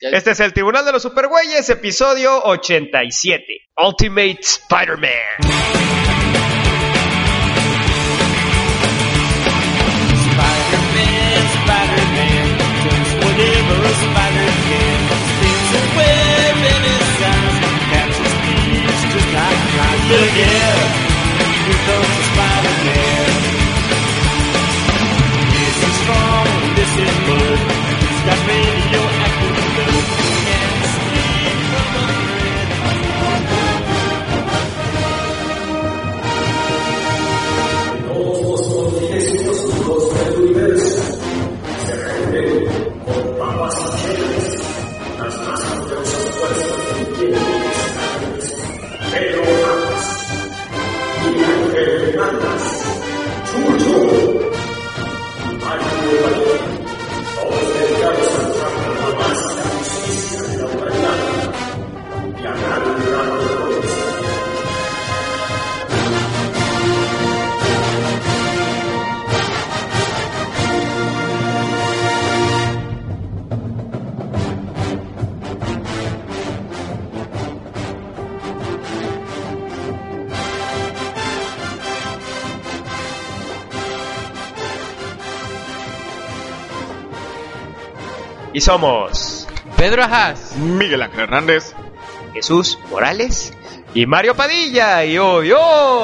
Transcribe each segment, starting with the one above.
Este es el Tribunal de los Supergüeyes, episodio 87. Ultimate Spider-Man. Spider-Man, just whatever a spider can. Spins a web in his eyes, catches thieves just like flies. Look out, here comes the Spider-Man. This is strong, this is good. He's got radioactive blood and sleep from a thread. Todos los continentes del universo se reúnen con papas y chelas, las más poderosas fuerzas del tiempo Pedro Ramas, Miguel Hernández, Chucho y Mario Valero, todos dedicados a luchar por la paz y la justicia de la humanidad y a gran grado de progreso. Y somos Pedro Ajas, Miguel Ángel Hernández, Jesús Morales y Mario Padilla. Y hoy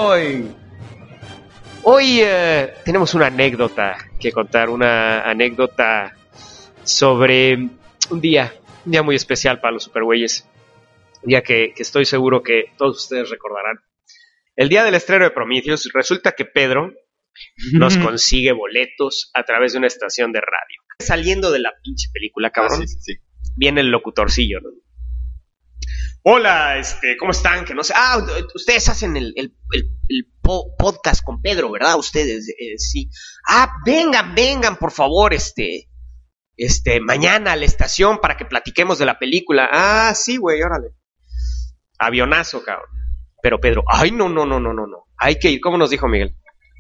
tenemos una anécdota que contar, una anécdota sobre un día muy especial para los Supergüeyes. Un día que estoy seguro que todos ustedes recordarán. El día del estreno de Prometheus, resulta que Pedro nos consigue boletos a través de una estación de radio. Saliendo de la pinche película, cabrón, sí. Viene el locutorcillo, ¿no? Hola, ¿cómo están? Que no sé. Ustedes hacen el podcast con Pedro, ¿verdad? Ustedes, sí. Vengan, por favor, mañana a la estación para que platiquemos de la película. Sí, güey, órale. Avionazo, cabrón. Pero Pedro, no. Hay que ir, ¿cómo nos dijo Miguel?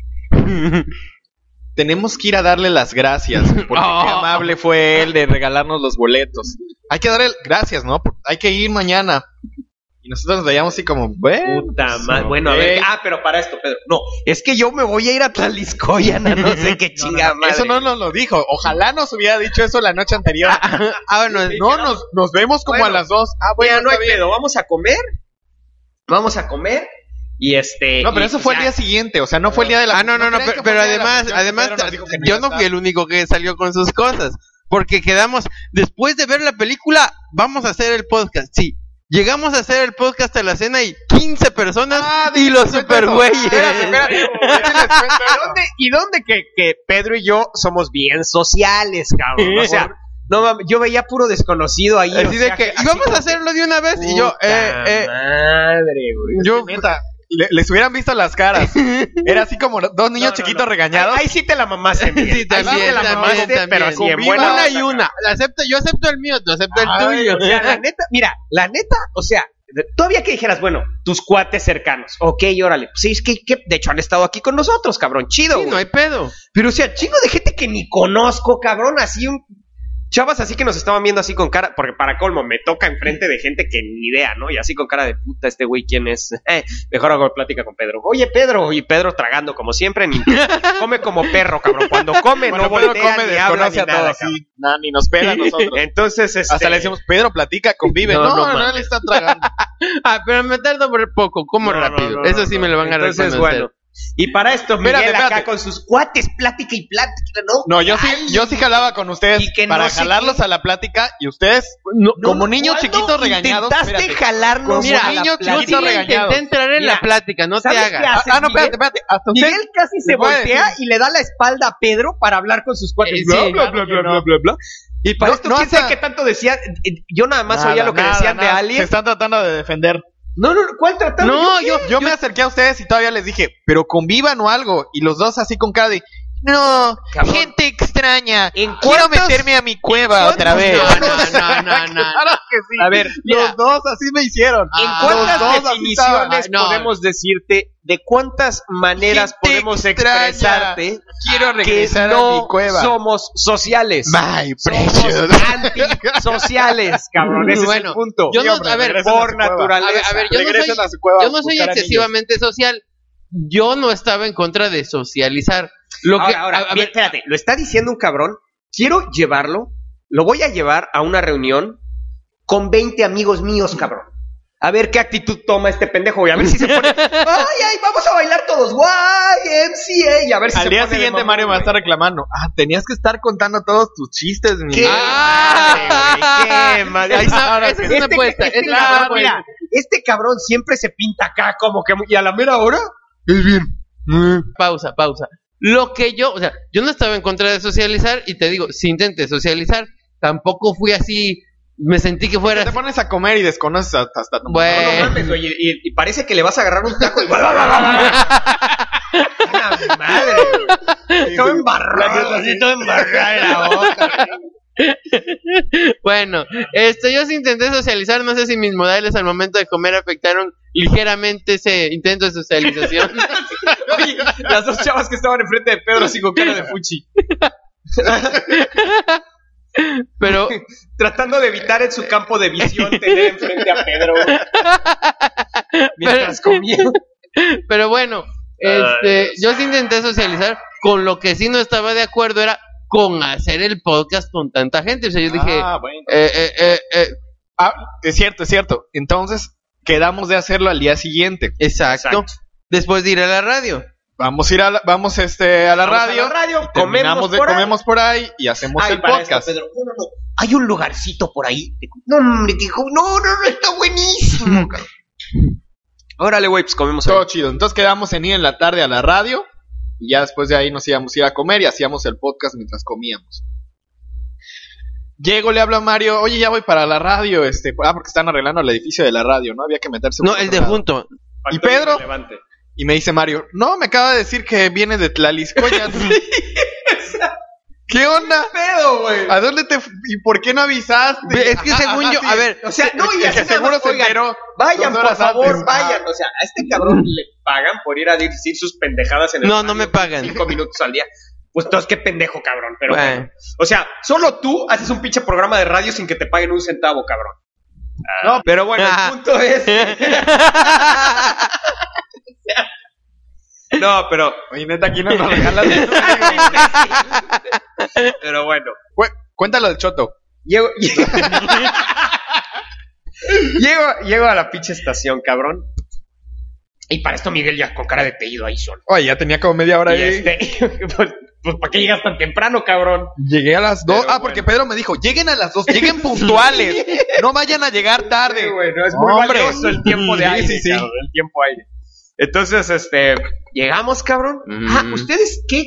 Tenemos que ir a darle las gracias, porque qué amable fue él de regalarnos los boletos. Hay que darle gracias, ¿no? Hay que ir mañana. Y nosotros nos veíamos así como, puta madre. Bueno, a ver, pero para esto, Pedro. No, es que yo me voy a ir a Tlaxcoyana, no sé qué chingada madre. Eso no nos lo dijo. Ojalá nos hubiera dicho eso la noche anterior. Bueno, nos vemos como a las 2. Bueno, no hay pedo, vamos a comer. Y No, pero eso fue el día siguiente, o sea, no fue el día de la... no, pero además, yo no fui el único que salió con sus cosas, porque quedamos, después de ver la película, vamos a hacer el podcast, sí, llegamos a hacer el podcast a la cena y 15 personas y los Supergüeyes. Espérate. ¿Y dónde que Pedro y yo somos bien sociales, cabrón? O sea... No mames, yo veía puro desconocido ahí. Así de que, y vamos a hacerlo de una vez. Y yo, madre, güey. Yo, neta, les hubieran visto las caras. Era así como dos niños chiquitos regañados. Ahí sí te la mamaste. Sí, también. Pero así en buena una y una. Yo acepto el mío, tú aceptas el tuyo. O sea, la neta, o sea, todavía que dijeras, bueno, tus cuates cercanos. Ok, órale. Sí, es que de hecho han estado aquí con nosotros, cabrón. Chido, sí, no hay pedo. Pero, o sea, chingo de gente que ni conozco, cabrón. Así chavas así que nos estaban viendo así con cara, porque para colmo me toca enfrente de gente que ni idea, ¿no? Y así con cara de puta, este güey, ¿quién es? Mejor hago plática con Pedro. Oye, Pedro, y Pedro tragando como siempre, come como perro, cabrón. Cuando come no voltea ni habla ni nada, sí, ni nos pega a nosotros. Entonces, hasta le decimos, Pedro, platica, convive. No, le está tragando. Pero me tardo por poco, como rápido. Eso sí me lo van a reconocer. Entonces, bueno. Y para esto, Miguel acá con sus cuates, plática, ¿no? No, yo sí jalaba con ustedes para jalarlos a la plática y ustedes, como niños chiquitos regañados. Intentaste jalarnos a la plática. Intenté entrar en la plática, no te hagas. No, espérate. Hasta Miguel casi se voltea y le da la espalda a Pedro para hablar con sus cuates. Bla. Y para esto, ¿quién sabe qué tanto decía? Yo nada más oía lo que decían de Alien. Se están tratando de defender. No, ¿cuál tratando? No, yo me acerqué a ustedes y todavía les dije, pero convivan o algo. Y los dos así con cara de, no, cabrón, gente extraña, quiero meterme a mi cueva otra vez. No. Claro que así. A ver, mira. Los dos así me hicieron. ¿En Los cuántas dos así definiciones estaban. podemos decirte de cuántas maneras Gente podemos extraña. expresarte Quiero que regresar a no mi cueva. somos sociales? My Somos precious. antisociales, cabrón. Ese es el punto. yo no- hombre, a ver, regresen a por su cueva. naturaleza. A ver, yo no Regresen soy- a su cueva a Yo no soy buscar anillos. excesivamente social. Yo no estaba en contra de socializar. Lo que, Ahora, a bien, ver, espérate, lo está diciendo un cabrón. Quiero llevarlo, lo voy a llevar a una reunión con 20 amigos míos, cabrón. A ver qué actitud toma este pendejo y a ver si se pone. Ay, vamos a bailar todos. YMCA. Y a ver si Al se día pone de siguiente mamón, Mario me va a güey. estar reclamando. Tenías que estar contando todos tus chistes, mi. ¡Qué madre, güey! ¡Qué madre! Ahí está. esa es una apuesta. Esa es una Claro, apuesta. mira, este cabrón siempre se pinta acá como que... Y a la mera hora... Es bien. Pausa. Lo que yo, o sea, yo no estaba en contra de socializar y te digo, si intenté socializar, tampoco fui así, me sentí que fuera Te pones a comer y desconoces hasta tu Bueno. No mames, güey, y parece que le vas a agarrar un taco y... ¡La madre! Todo embarrado. Así todo embarrado en la boca. Bueno, yo sí intenté socializar, no sé si mis modales al momento de comer afectaron ligeramente ese intento de socialización. Oye, las dos chavas que estaban enfrente de Pedro así con cara de fuchi. Pero Tratando de evitar en su campo de visión tener enfrente a Pedro. Mientras comía. Pero bueno, yo sí intenté socializar, con lo que sí no estaba de acuerdo era con hacer el podcast con tanta gente. O sea, yo dije, Bueno. Es cierto. Entonces, quedamos de hacerlo al día siguiente. exacto. Después de ir a la radio. Vamos a ir a la, vamos a la radio. Comemos por ahí y hacemos Ay, el para podcast. esto, Pedro. No. Hay un lugarcito por ahí. No, hombre, dijo, no, está buenísimo. cabrón. Órale, güey, pues comemos ahí. Todo chido. Entonces quedamos en ir en la tarde a la radio y ya después de ahí nos íbamos a ir a comer y hacíamos el podcast mientras comíamos. Llego, le hablo a Mario, oye, ya voy para la radio, porque están arreglando el edificio de la radio, ¿no? Había que meterse No, por el otro de lado. junto. ¿Y Pedro? Y me dice Mario, no, me acaba de decir que viene de Tlaliscoya. ¿Qué onda? Pedo, güey. ¿A dónde y por qué no avisaste? Es que según yo, sí. a ver, O sea, no, y que así seguro nada más, se oigan, enteró. Vayan, 2 por horas favor, antes. vayan. O sea, a este cabrón le pagan por ir a decir sus pendejadas en el No, radio no me pagan. 5 minutos al día. Pues entonces, qué pendejo, cabrón. Pero Bueno. bueno. O sea, solo tú haces un pinche programa de radio sin que te paguen un centavo, cabrón. No, pero bueno, el punto es... No, pero... Oye, neta, aquí no nos regalas. Pero bueno. Cuéntalo del Choto. Llego a la pinche estación, cabrón. Y para esto Miguel ya con cara de apellido ahí solo. Oye, ya tenía como media hora Y ahí. pues ¿para qué llegas tan temprano, cabrón? Llegué a las 2. Pero Porque bueno. Pedro me dijo, lleguen a las 2, lleguen puntuales. No vayan a llegar tarde. Sí, güey, no, es muy Hombre. valioso el tiempo de Sí, aire, sí. cabrón, el tiempo aire. Entonces, llegamos, cabrón. ¿Ustedes qué?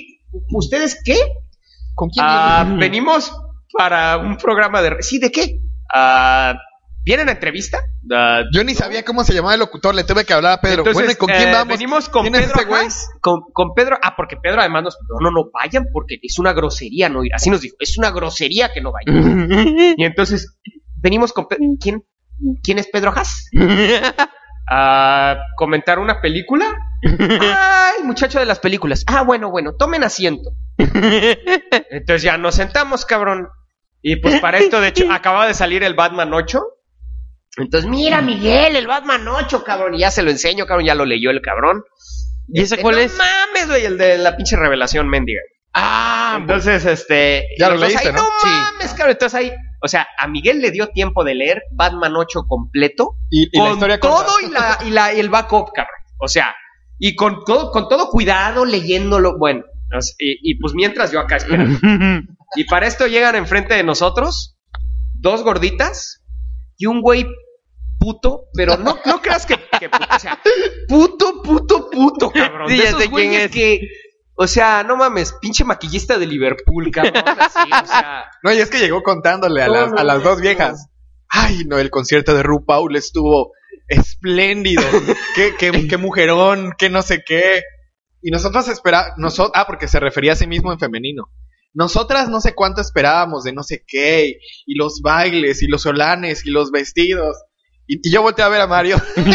¿Con quién Venimos para un programa de... ¿Sí, de qué? ¿Vienen a entrevista? Yo ni sabía cómo se llamaba el locutor, le tuve que hablar a Pedro. Entonces, Bueno, ¿y con quién vamos? Venimos con ¿Quién es Pedro ese güey? Haas, con Pedro. Porque Pedro además no vayan porque es una grosería no ir. Así nos dijo, es una grosería que no vayan. Y entonces, venimos con Pedro. ¿Quién es Pedro Haas? ¿A comentar una película? Ay, muchacho de las películas. Bueno, tomen asiento. Entonces ya nos sentamos, cabrón. Y pues para esto, de hecho, acababa de salir el Batman 8. Entonces, mira, Miguel, el Batman 8, cabrón. Y ya se lo enseño, cabrón. Ya lo leyó el cabrón. ¿Y ese cuál es? No mames, güey, el de la pinche revelación mendiga. Entonces, Ya lo los dos leíste, ahí, ¿no? No mames, cabrón. Entonces ahí, o sea, a Miguel le dio tiempo de leer Batman 8 completo. Y la Con historia todo y el backup, cabrón. O sea, y con todo cuidado leyéndolo. Bueno, y pues mientras yo acá esperando. Y para esto llegan enfrente de nosotros 2 gorditas y un güey puto, pero no creas que puto, o sea, puto, cabrón. Sí, De ya esos sé quién güeyes es. que, o sea, no mames, pinche maquillista de Liverpool, cabrón, así, o sea. No, y es que llegó contándole a las dos viejas. Ay, no, el concierto de RuPaul estuvo espléndido. qué mujerón, qué no sé qué. Y nosotros porque se refería a sí mismo en femenino. nosotras no sé cuánto esperábamos de no sé qué, y los bailes, y los solanes, y los vestidos. Y yo volteé a ver a Mario.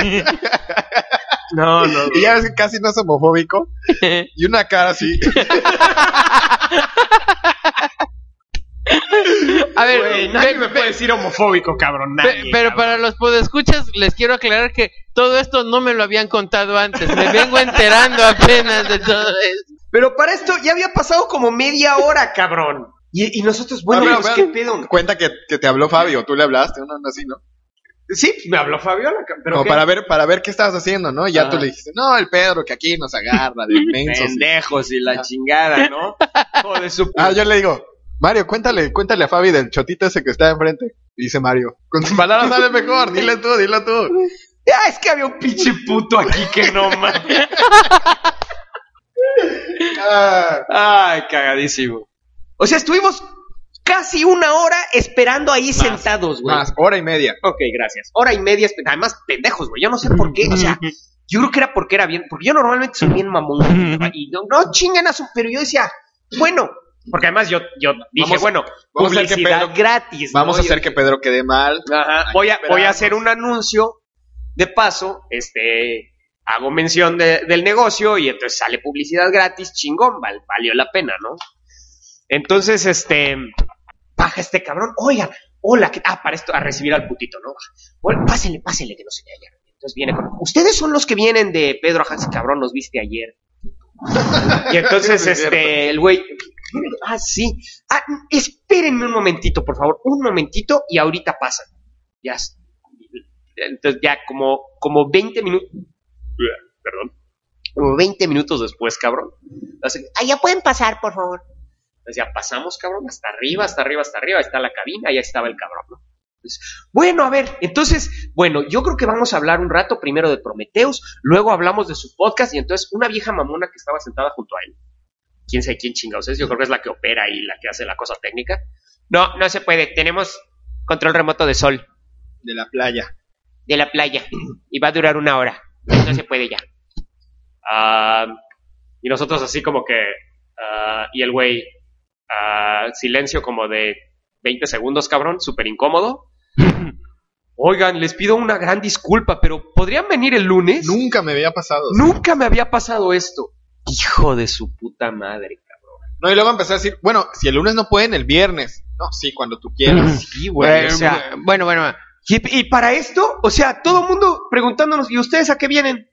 No. Y ya ves que casi no es homofóbico. Y una cara así. A ver, Güey, nadie me puede decir homofóbico, cabrón. Nadie, pero cabrón. para los podescuchas les quiero aclarar que todo esto no me lo habían contado antes. Me vengo enterando apenas de todo esto. Pero para esto ya había pasado como media hora, cabrón. Y nosotros, bueno, Pero, pues, pero, ¿qué pedo? Cuenta que te habló Fabio, tú le hablaste, una onda así, ¿no? Sí, me habló Fabiola, pero Como ¿qué? para ver qué estabas haciendo, ¿no? Y ya tú le dijiste, no, el Pedro que aquí nos agarra de mensos. Pendejos y la chingada, ¿no? Joder, su Yo le digo, Mario, cuéntale a Fabi del chotito ese que está enfrente. Y dice Mario, con tus palabras sale mejor, dile tú. Es que había un pinche puto aquí que no mames. Ay, cagadísimo. O sea, estuvimos casi una hora esperando ahí sentados, güey. Más, hora y media. Ok, gracias. Hora y media, además pendejos, güey. Yo no sé por qué, o sea, yo creo que era porque era bien, porque yo normalmente soy bien mamón, güey, y no chinguen a su, pero yo decía, bueno, porque además yo dije, Vamos a hacer que publicidad Pedro- gratis. Vamos ¿no? a hacer que Pedro quede mal. Ajá, voy a hacer un anuncio, de paso, hago mención del negocio y entonces sale publicidad gratis, chingón, valió la pena, ¿no? Entonces, baja este cabrón, oigan, hola, para esto, a recibir al putito, ¿no? Bueno, pásenle, que no se le haya. Entonces viene con, ustedes son los que vienen de Pedro, ese cabrón, nos viste ayer. Y entonces, Sí, es cierto. el güey, sí, espérenme un momentito, por favor, un momentito y ahorita pasan. Ya, entonces ya como 20 minutos, perdón, como 20 minutos después, cabrón. Entonces, ya pueden pasar, por favor. Entonces ya pasamos, cabrón, hasta arriba, ahí está la cabina, ya estaba el cabrón, ¿no? Entonces, bueno, a ver, entonces, yo creo que vamos a hablar un rato primero de Prometheus, luego hablamos de su podcast, y entonces una vieja mamona que estaba sentada junto a él, quién sabe quién chingados es, yo creo que es la que opera y la que hace la cosa técnica. No se puede, tenemos control remoto de sol. De la playa. De la playa, y va a durar 1 hora, no se puede ya. Y nosotros así como que, y el güey, silencio como de 20 segundos, cabrón, súper incómodo. Oigan, les pido una gran disculpa, pero ¿podrían venir el lunes? Nunca me había pasado. Nunca me había pasado esto. Hijo de su puta madre, cabrón. No, y luego empecé a decir, bueno, si el lunes no pueden, el viernes. No, sí, cuando tú quieras. Sí, güey, o sea, Bueno. y para esto, o sea, todo el mundo preguntándonos, ¿y ustedes a qué vienen?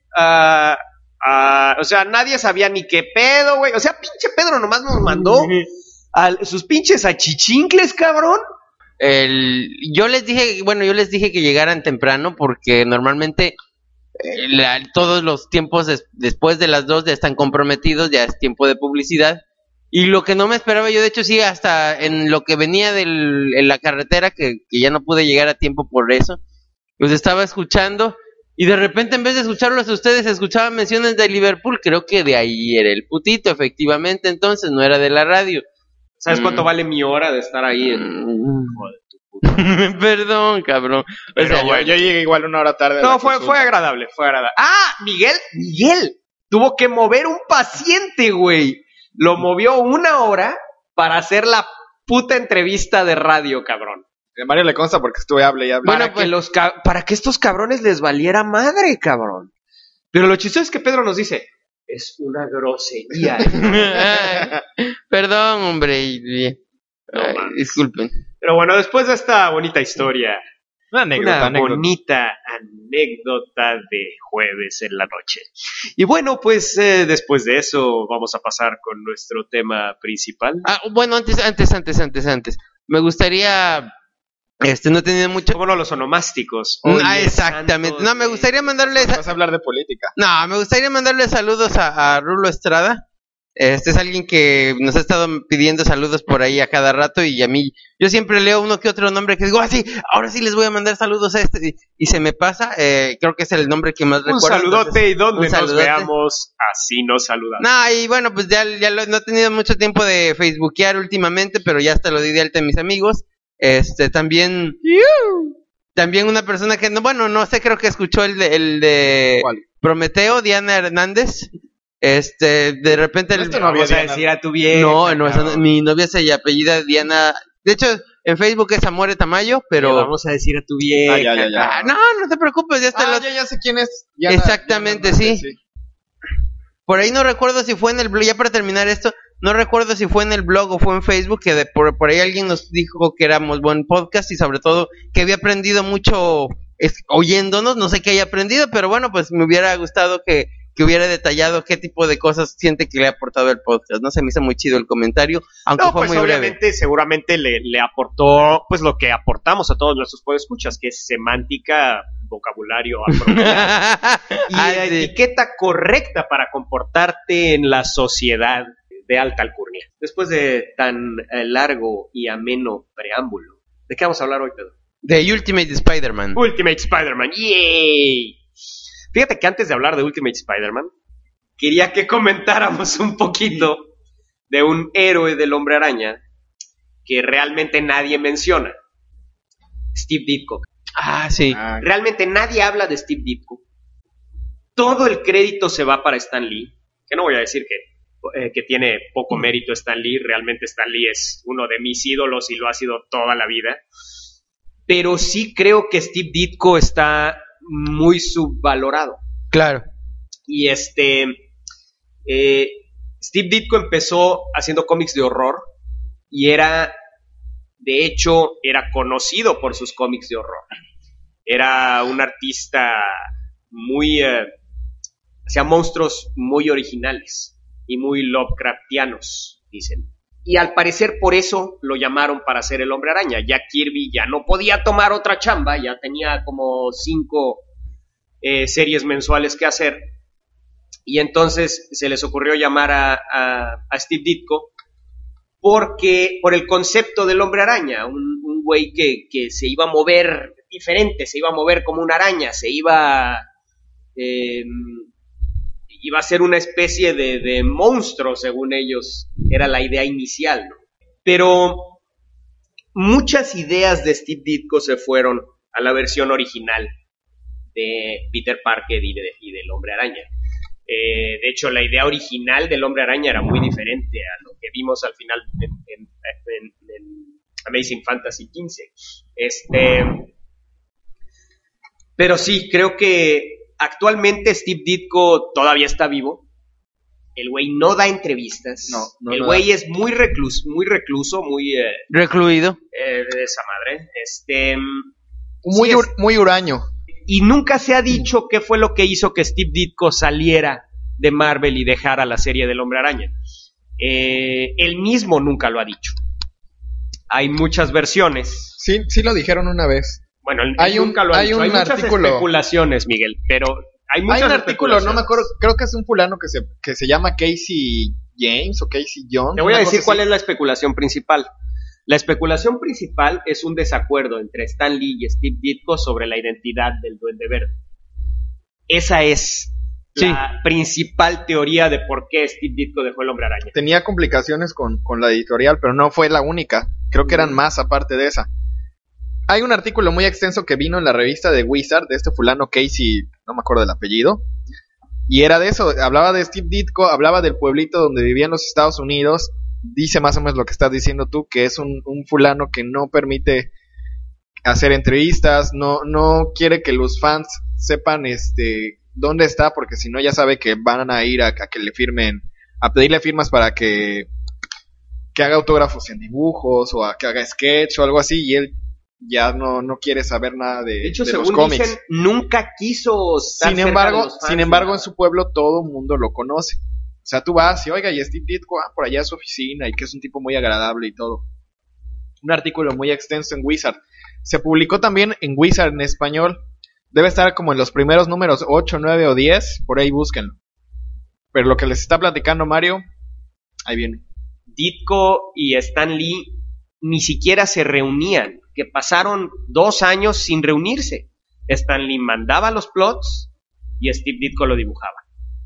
O sea, nadie sabía ni qué pedo, güey. O sea, pinche Pedro nomás nos mandó sus pinches achichincles, cabrón. Yo les dije que llegaran temprano porque normalmente todos los tiempos después de las 2 ya están comprometidos, ya es tiempo de publicidad. Y lo que no me esperaba yo, de hecho, sí, hasta en lo que venía en la carretera, que ya no pude llegar a tiempo por eso, los estaba escuchando y de repente en vez de escucharlos a ustedes, escuchaba menciones de Liverpool. Creo que de ahí era el putito, efectivamente, entonces no era de la radio. ¿Sabes cuánto vale mi hora de estar ahí? Perdón, cabrón. O sea, Yo llegué igual 1 hora tarde. a No, la fue consulta. agradable, fue agradable. Miguel tuvo que mover un paciente, güey. Lo movió 1 hora para hacer la puta entrevista de radio, cabrón. A Mario le consta porque estuve hable y hable. Para que estos cabrones les valiera madre, cabrón. Pero lo chistoso es que Pedro nos dice, es una grosería. Perdón, hombre. No mames. Disculpen. Pero bueno, después de esta bonita historia, Una una bonita anécdota de jueves en la noche. Y bueno, pues después de eso vamos a pasar con nuestro tema principal. Bueno, antes. Me gustaría... no tenía mucho... ¿Cómo no los onomásticos? Exactamente. No, me gustaría mandarles... Vas a hablar de política. No, me gustaría mandarle saludos a Rulo Estrada. Este es alguien que nos ha estado pidiendo saludos por ahí a cada rato y a mí, yo siempre leo uno que otro nombre que digo, sí, ahora sí les voy a mandar saludos a y se me pasa, creo que es el nombre que más Un recuerdo. saludote Entonces, y donde un nos saludote. veamos, así nos saludamos. No, y bueno, pues ya no he tenido mucho tiempo de facebookear últimamente, pero ya hasta lo di de alta a mis amigos. También una persona que, no sé, creo que escuchó el de ¿Cuál? Prometeo, Diana Hernández. De repente Esto no había Vamos a Diana. decir a tu vieja. no, mi novia se apellida Diana. De hecho, en Facebook es Amore Tamayo, pero Vamos a decir a tu vieja. Ya. no te preocupes, ya está. Ya sé quién es. Diana- Exactamente, Diana, sí. Por ahí no recuerdo si fue en el blog, ya para terminar esto, no recuerdo si fue en el blog o fue en Facebook, que por ahí alguien nos dijo que éramos buen podcast y sobre todo que había aprendido mucho oyéndonos, no sé qué haya aprendido, pero bueno, pues me hubiera gustado que hubiera detallado qué tipo de cosas siente que le ha aportado el podcast, ¿no? Se me hizo muy chido el comentario, aunque No, fue pues muy breve. obviamente, seguramente le aportó pues lo que aportamos a todos nuestros podescuchas, que es semántica, vocabulario apropiado y la sí. etiqueta correcta para comportarte en la sociedad de alta alcurnia. Después de tan largo y ameno preámbulo, ¿de qué vamos a hablar hoy, Pedro? The Ultimate Spider-Man. Ultimate Spider-Man, ¡yay! Fíjate que antes de hablar de Ultimate Spider-Man, quería que comentáramos un poquito de un héroe del Hombre Araña que realmente nadie menciona. Steve Ditko. Ah, sí. Realmente nadie habla de Steve Ditko. Todo el crédito se va para Stan Lee, que no voy a decir que tiene poco mérito Stan Lee. Realmente Stan Lee es uno de mis ídolos y lo ha sido toda la vida. Pero sí creo que Steve Ditko está muy subvalorado. Claro. Y Steve Ditko empezó haciendo cómics de horror y de hecho, era conocido por sus cómics de horror. Era un artista hacía monstruos muy originales y muy Lovecraftianos, dicen. Y al parecer por eso lo llamaron para hacer el Hombre Araña. Jack Kirby ya no podía tomar otra chamba, ya tenía como 5 series mensuales que hacer. Y entonces se les ocurrió llamar a Steve Ditko por el concepto del Hombre Araña, un güey que se iba a mover diferente, se iba a mover como una araña, iba a ser una especie de monstruo, según ellos, era la idea inicial, ¿no? Pero muchas ideas de Steve Ditko se fueron a la versión original de Peter Parker y del Hombre Araña. De hecho, la idea original del Hombre Araña era muy diferente a lo que vimos al final en Amazing Fantasy XV. Pero sí, creo que actualmente Steve Ditko todavía está vivo. El güey no da entrevistas. No, el güey es muy recluso, muy Recluido. de esa madre. Muy huraño. Y nunca se ha dicho qué fue lo que hizo que Steve Ditko saliera de Marvel y dejara la serie del Hombre Araña. Él mismo nunca lo ha dicho. Hay muchas versiones. Sí lo dijeron una vez. Bueno, él Hay un- nunca lo ha hay dicho. un Hay muchas artículo. especulaciones, Miguel, pero hay muchas Hay un artículo, no me especulaciones. acuerdo, creo que es un fulano que se llama Casey James o Casey Jones. Te voy a decir cuál es la especulación principal. La especulación principal es un desacuerdo entre Stan Lee y Steve Ditko sobre la identidad del Duende Verde. Esa es la principal teoría de por qué Steve Ditko dejó el Hombre Araña. Tenía complicaciones con la editorial, pero no fue la única. Creo que eran más aparte de esa. Hay un artículo muy extenso que vino en la revista de Wizard, de este fulano Casey, no me acuerdo del apellido. Y era de eso, hablaba de Steve Ditko, hablaba del pueblito donde vivía en los Estados Unidos. Dice más o menos lo que estás diciendo tú, que es un fulano que no permite hacer entrevistas, no quiere que los fans sepan dónde está, porque si no ya sabe que van a ir a que le firmen, a pedirle firmas para que haga autógrafos en dibujos o a que haga sketch o algo así, y él ya no quiere saber nada de hecho, los según cómics. dicen, nunca quiso estar Sin cerca embargo, de los fans, en su pueblo todo el mundo lo conoce. O sea, tú vas y, oiga, y Steve Ditko, por allá es su oficina, y que es un tipo muy agradable y todo. Un artículo muy extenso en Wizard. Se publicó también en Wizard en español. Debe estar como en los primeros números 8, 9 o 10, por ahí búsquenlo. Pero lo que les está platicando Mario, ahí viene. Ditko y Stan Lee ni siquiera se reunían, que pasaron 2 años sin reunirse. Stan Lee mandaba los plots y Steve Ditko lo dibujaba.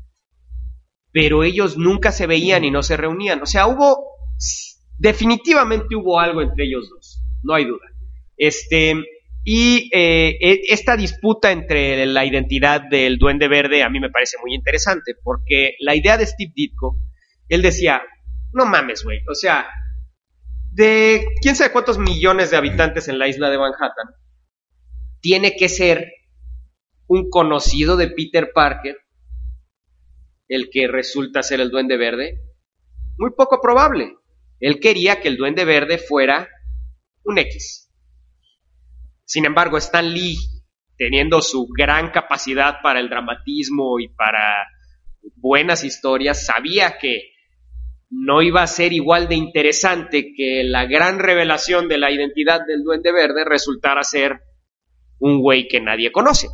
Pero ellos nunca se veían y no se reunían. O sea, definitivamente hubo algo entre ellos dos, no hay duda. Y esta disputa entre la identidad del Duende Verde a mí me parece muy interesante, porque la idea de Steve Ditko, él decía, no mames, güey, o sea, de quién sabe cuántos millones de habitantes en la isla de Manhattan, tiene que ser un conocido de Peter Parker el que resulta ser el Duende Verde. Muy poco probable. Él quería que el Duende Verde fuera un X. Sin embargo, Stan Lee, teniendo su gran capacidad para el dramatismo y para buenas historias, sabía que no iba a ser igual de interesante que la gran revelación de la identidad del Duende Verde resultara ser un güey que nadie conoce.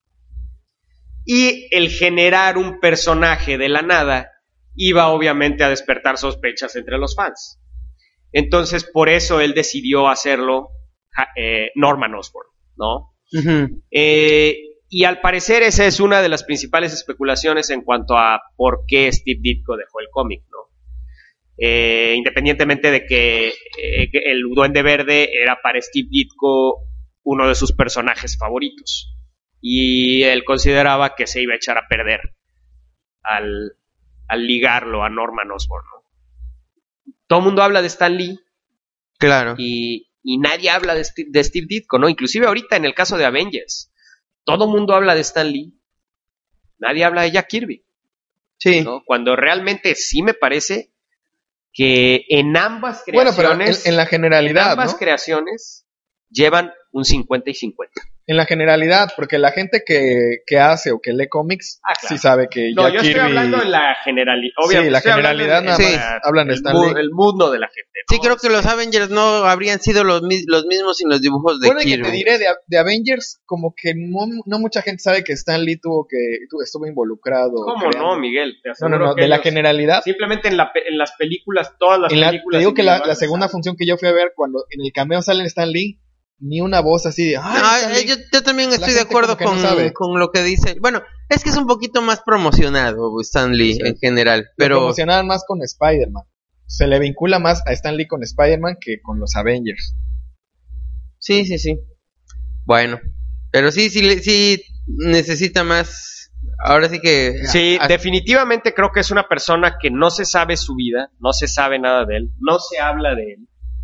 Y el generar un personaje de la nada iba obviamente a despertar sospechas entre los fans. Entonces, por eso él decidió hacerlo Norman Osborn, ¿no? Ujú. Y al parecer esa es una de las principales especulaciones en cuanto a por qué Steve Ditko dejó el cómic, ¿no? Independientemente de que el Duende Verde era para Steve Ditko uno de sus personajes favoritos, y él consideraba que se iba a echar a perder al ligarlo a Norman Osborn, ¿no? Todo el mundo habla de Stan Lee Claro. y nadie habla de Steve Ditko, ¿no? Inclusive ahorita en el caso de Avengers, todo el mundo habla de Stan Lee, nadie habla de Jack Kirby, Sí. ¿no? Cuando realmente sí me parece que en ambas Bueno, pero creaciones, en la generalidad, ambas ¿no? creaciones llevan un 50 y 50. En la generalidad, porque la gente que hace o que lee cómics Claro. sí sabe que No, Jack yo Kirby... estoy hablando en la generalidad. Sí, la generalidad nada más hablan de Stan Lee. El mundo de la gente, ¿no? Sí, creo que los Avengers no habrían sido los mismos sin los dibujos de Bueno, y que Kirby. te diré, de Avengers, como que no mucha gente sabe que Stan Lee estuvo involucrado. ¿Cómo creando. no, Miguel? Te aseguro No, que de la ellos- generalidad. Simplemente en las películas, todas las Te películas. digo que la individuales, segunda ¿sabes? función que yo fui a ver, cuando en el cameo sale Stan Lee, ni una voz así de... "Ay, No, Stan Lee". yo también La estoy de gente acuerdo como que no sabe. con lo que dice. Bueno, es que es un poquito más promocionado Stan Lee Sí. en general, Lo pero promocionaban más con Spider-Man. Se le vincula más a Stan Lee con Spider-Man que con los Avengers. sí. Bueno, pero sí necesita más. Ahora sí que Sí, definitivamente creo que es una persona que no se sabe su vida, no se sabe nada de él, no se habla de él.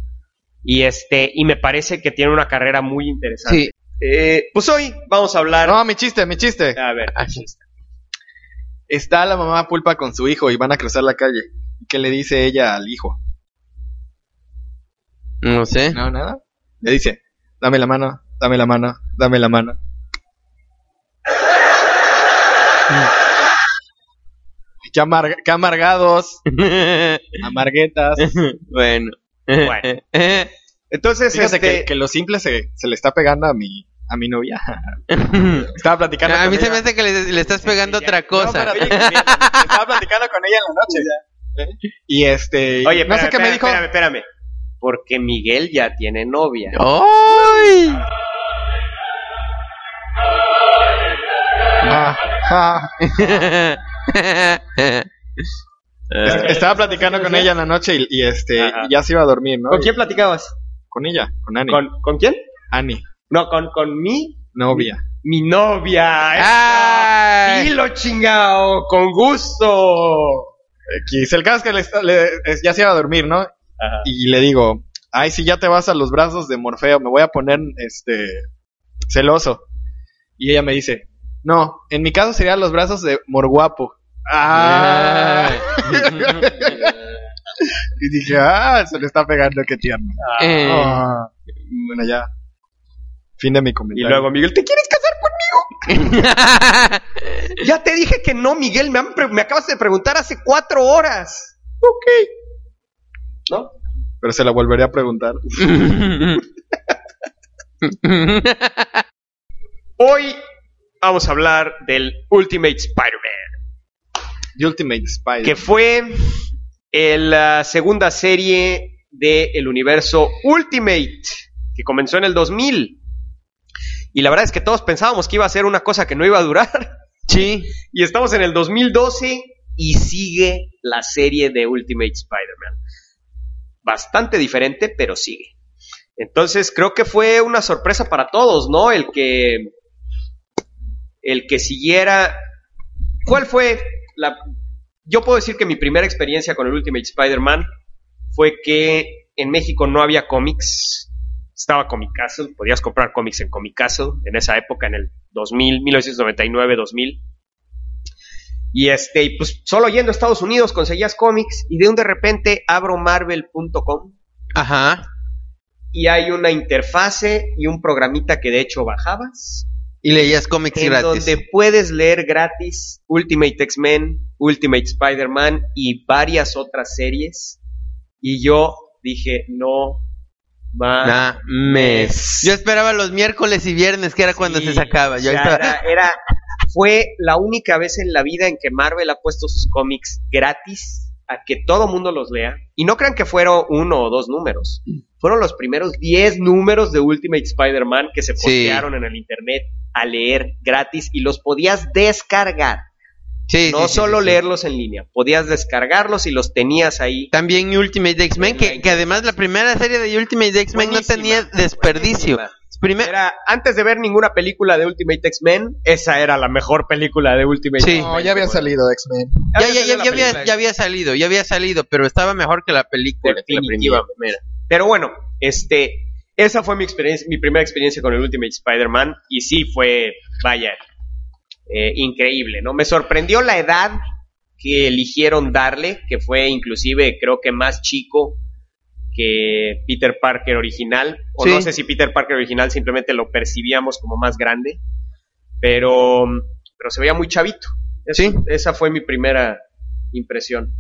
Y me parece que tiene una carrera muy interesante. Sí. Pues hoy vamos a hablar. No, mi chiste. A ver, Está la mamá pulpa con su hijo y van a cruzar la calle. ¿Qué le dice ella al hijo? No sé. No, nada. Le dice, dame la mano, dame la mano, dame la mano. Qué amargados, amarguetas. Bueno. Bueno. Entonces, Fíjate que lo simple se le está pegando a mi novia. Estaba platicando A con mí se ella. me hace que le estás pegando otra cosa. No, espérate, estaba platicando con ella en la noche. Y Oye, no sé qué me dijo. Espérame. Porque Miguel ya tiene novia. ¡Ay! Estaba platicando con ella en la noche y Ajá. ya se iba a dormir, ¿no? ¿Con quién platicabas? Con ella, con Annie. ¿Con quién? Annie, No, con mi novia. novia. Ay. Dilo, chingao, con gusto. Quise el caso es que ya se iba a dormir, ¿no? Ajá. Y le digo, ay, si ya te vas a los brazos de Morfeo, me voy a poner celoso. Y ella me dice, no, en mi caso serían los brazos de Morguapo. Ah. Y dije, se le está pegando, qué tierno. Ah. Bueno, ya. Fin de mi Y comentario. luego, Miguel, ¿te quieres casar conmigo? Ya te dije que no, Miguel, me acabas de preguntar hace 4 horas. Ok. ¿No? Pero se la volveré a preguntar. Hoy vamos a hablar del Ultimate Spider-Man, The Ultimate Spider. que fue la segunda serie del universo Ultimate, que comenzó en el 2000. Y la verdad es que todos pensábamos que iba a ser una cosa que no iba a durar. Sí. Y estamos en el 2012 y sigue la serie de Ultimate Spider-Man. Bastante diferente, pero sigue. Entonces creo que fue una sorpresa para todos, ¿no? El que siguiera. ¿Cuál fue Yo puedo decir que mi primera experiencia con el Ultimate Spider-Man fue que en México no había cómics. Estaba Comic Castle, podías comprar cómics en Comic Castle en esa época, en el 2000, 1999-2000. Y pues solo yendo a Estados Unidos conseguías cómics y de repente abro marvel.com. Ajá. Y hay una interfase y un programita que de hecho bajabas. Y leías cómics en gratis. Donde puedes leer gratis Ultimate X-Men, Ultimate Spider-Man y varias otras series. Y yo dije, no mames. Yo esperaba los miércoles y viernes, que era cuando se sacaba. Yo fue la única vez en la vida en que Marvel ha puesto sus cómics gratis a que todo mundo los lea. Y no crean que fueron 1 o 2 números. Fueron los primeros 10 números de Ultimate Spider-Man que se postearon en el internet a leer gratis y los podías descargar. No solo leerlos en línea, podías descargarlos y los tenías ahí. También Ultimate X-Men, que además la primera serie de Ultimate X-Men no tenía desperdicio. Antes de ver ninguna película de Ultimate X-Men, esa era la mejor película de Ultimate X-Men. No, ya había salido X-Men. Ya había salido, pero estaba mejor que la película. Definitivamente. Pero bueno, esa fue mi primera experiencia con el Ultimate Spider-Man y sí fue, vaya, increíble, ¿no? Me sorprendió la edad que eligieron darle, que fue inclusive creo que más chico que Peter Parker original, o no sé si Peter Parker original simplemente lo percibíamos como más grande, pero se veía muy chavito. Esa fue mi primera impresión.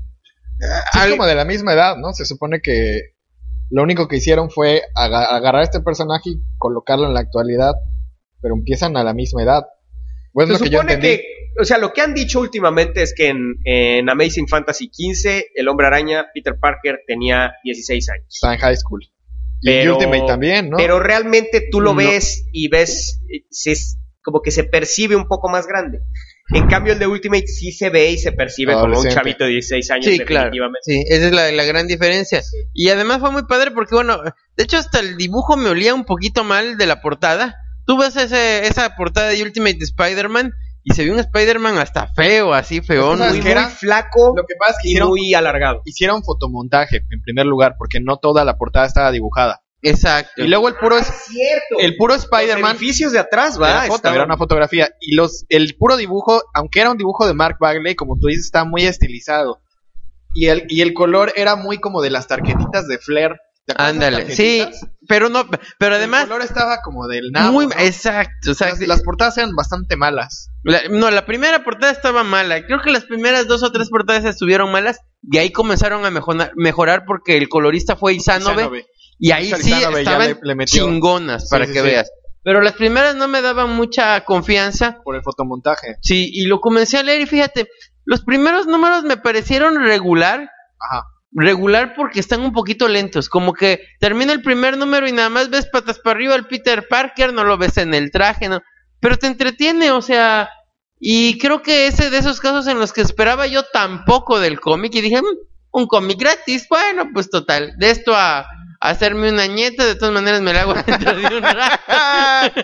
Es como de la misma edad, ¿no? Se supone que lo único que hicieron fue agarrar a este personaje y colocarlo en la actualidad, pero empiezan a la misma edad. Pues se supone que, o sea, lo que han dicho últimamente es que en Amazing Fantasy XV, el Hombre Araña, Peter Parker, tenía 16 años. Está en high school. Y Ultimate también, ¿no? Pero realmente tú lo ves y ves, como que se percibe un poco más grande. En cambio, el de Ultimate sí se ve y se percibe como un chavito de 16 años, definitivamente. Claro. Sí, esa es la gran diferencia. Y además fue muy padre porque, bueno, de hecho hasta el dibujo me olía un poquito mal de la portada. Tú ves esa portada de Ultimate Spider-Man y se ve un Spider-Man hasta feo, así feón, muy flaco. Lo que pasa es que muy alargado. Hicieron fotomontaje en primer lugar, porque no toda la portada estaba dibujada. Exacto. Y luego el puro Spider-Man. Los edificios de atrás, era una fotografía. Y el puro dibujo, aunque era un dibujo de Mark Bagley, como tú dices, está muy estilizado. Y el color era muy como de las tarjetitas de Flair. Ándale, sí, pero además el color estaba como del nabo, muy, ¿no? Exacto. Las portadas eran bastante malas. La primera portada estaba mala. Creo que las primeras 2 o 3 portadas estuvieron malas. Y ahí comenzaron a mejorar porque el colorista fue Izanove. Y ahí sí estaban chingonas para que veas. Pero las primeras no me daban mucha confianza por el fotomontaje. Sí, y lo comencé a leer y fíjate, los primeros números me parecieron regular. Ajá. Regular porque están un poquito lentos, como que termina el primer número y nada más ves patas para arriba al Peter Parker, no lo ves en el traje, no, pero te entretiene, o sea, y creo que ese de esos casos en los que esperaba yo tampoco del cómic y dije, un cómic gratis, bueno, pues total, de esto a hacerme una nieta, de todas maneras me la hago dentro de un rato.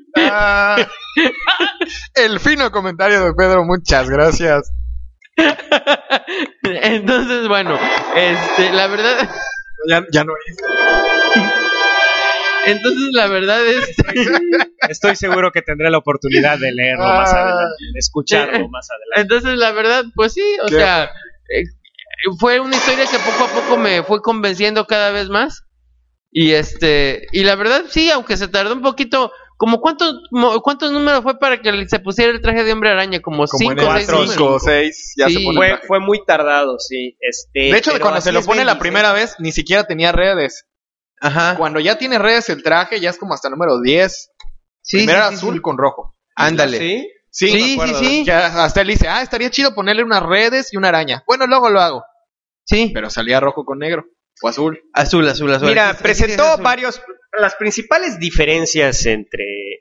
El fino comentario de Pedro, muchas gracias. Entonces, bueno, la verdad ya no es. Entonces, la verdad es estoy seguro que tendré la oportunidad de leerlo más adelante, de escucharlo más adelante. Entonces, la verdad, pues sí, o sea, fue una historia que poco a poco me fue convenciendo cada vez más. Y y la verdad sí, aunque se tardó un poquito. ¿Como cuántos números fue para que se pusiera el traje de Hombre Araña? Como 5 o 6. Ya sí, se pone fue muy tardado, sí. De hecho, cuando se lo pone la primera vez, ni siquiera tenía redes. Ajá. Cuando ya tiene redes el traje, ya es como hasta el número 10. Sí, primero era azul con rojo. Ándale. ¿Sí? Sí. Ya hasta él dice, estaría chido ponerle unas redes y una araña. Bueno, luego lo hago. Sí. Pero salía rojo con negro. O azul. Azul. Mira, presentó las principales diferencias entre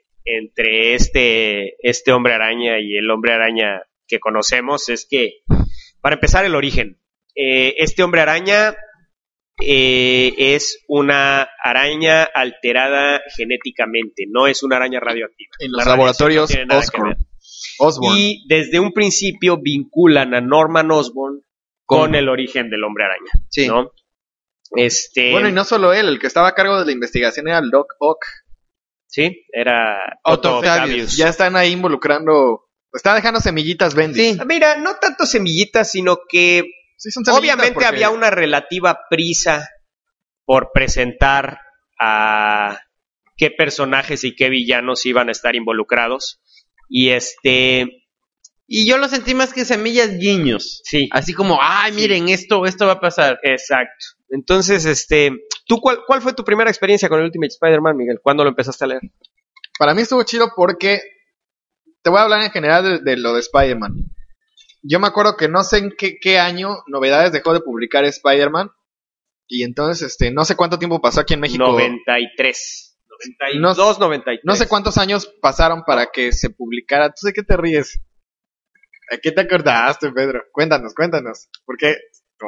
este Hombre Araña y el Hombre Araña que conocemos es que, para empezar, el origen. Este Hombre Araña es una araña alterada genéticamente, no es una araña radioactiva. En La los radiación laboratorios no tiene nada que ver. Osborn. Y desde un principio vinculan a Norman Osborn con el origen del hombre araña, Sí. ¿no? Bueno, y no solo él, el que estaba a cargo de la investigación era el Doc Ock. Sí, era Otto Otto Octavius. Ya están ahí involucrando, está dejando semillitas Bendis. Sí. Mira, no tanto semillitas, sino que Sí, son semillitas obviamente porque- había una relativa prisa por presentar a qué personajes y qué villanos iban a estar involucrados. Y Y yo lo sentí más que semillas guiños. sí, Así como, ay, miren, esto va a pasar. exacto. Entonces, ¿tú cuál fue tu primera experiencia con el Ultimate Spider-Man, Miguel? ¿Cuándo lo empezaste a leer? Para mí estuvo chido porque te voy a hablar en general de lo de Spider-Man. Yo me acuerdo que no sé en qué año Novedades dejó de publicar Spider-Man. Y entonces, no sé cuánto tiempo pasó aquí en México. 93. 92, 93. No sé cuántos años pasaron para que se publicara. ¿Tú de qué te ríes? ¿A qué te acordaste, Pedro? Cuéntanos. ¿Por qué?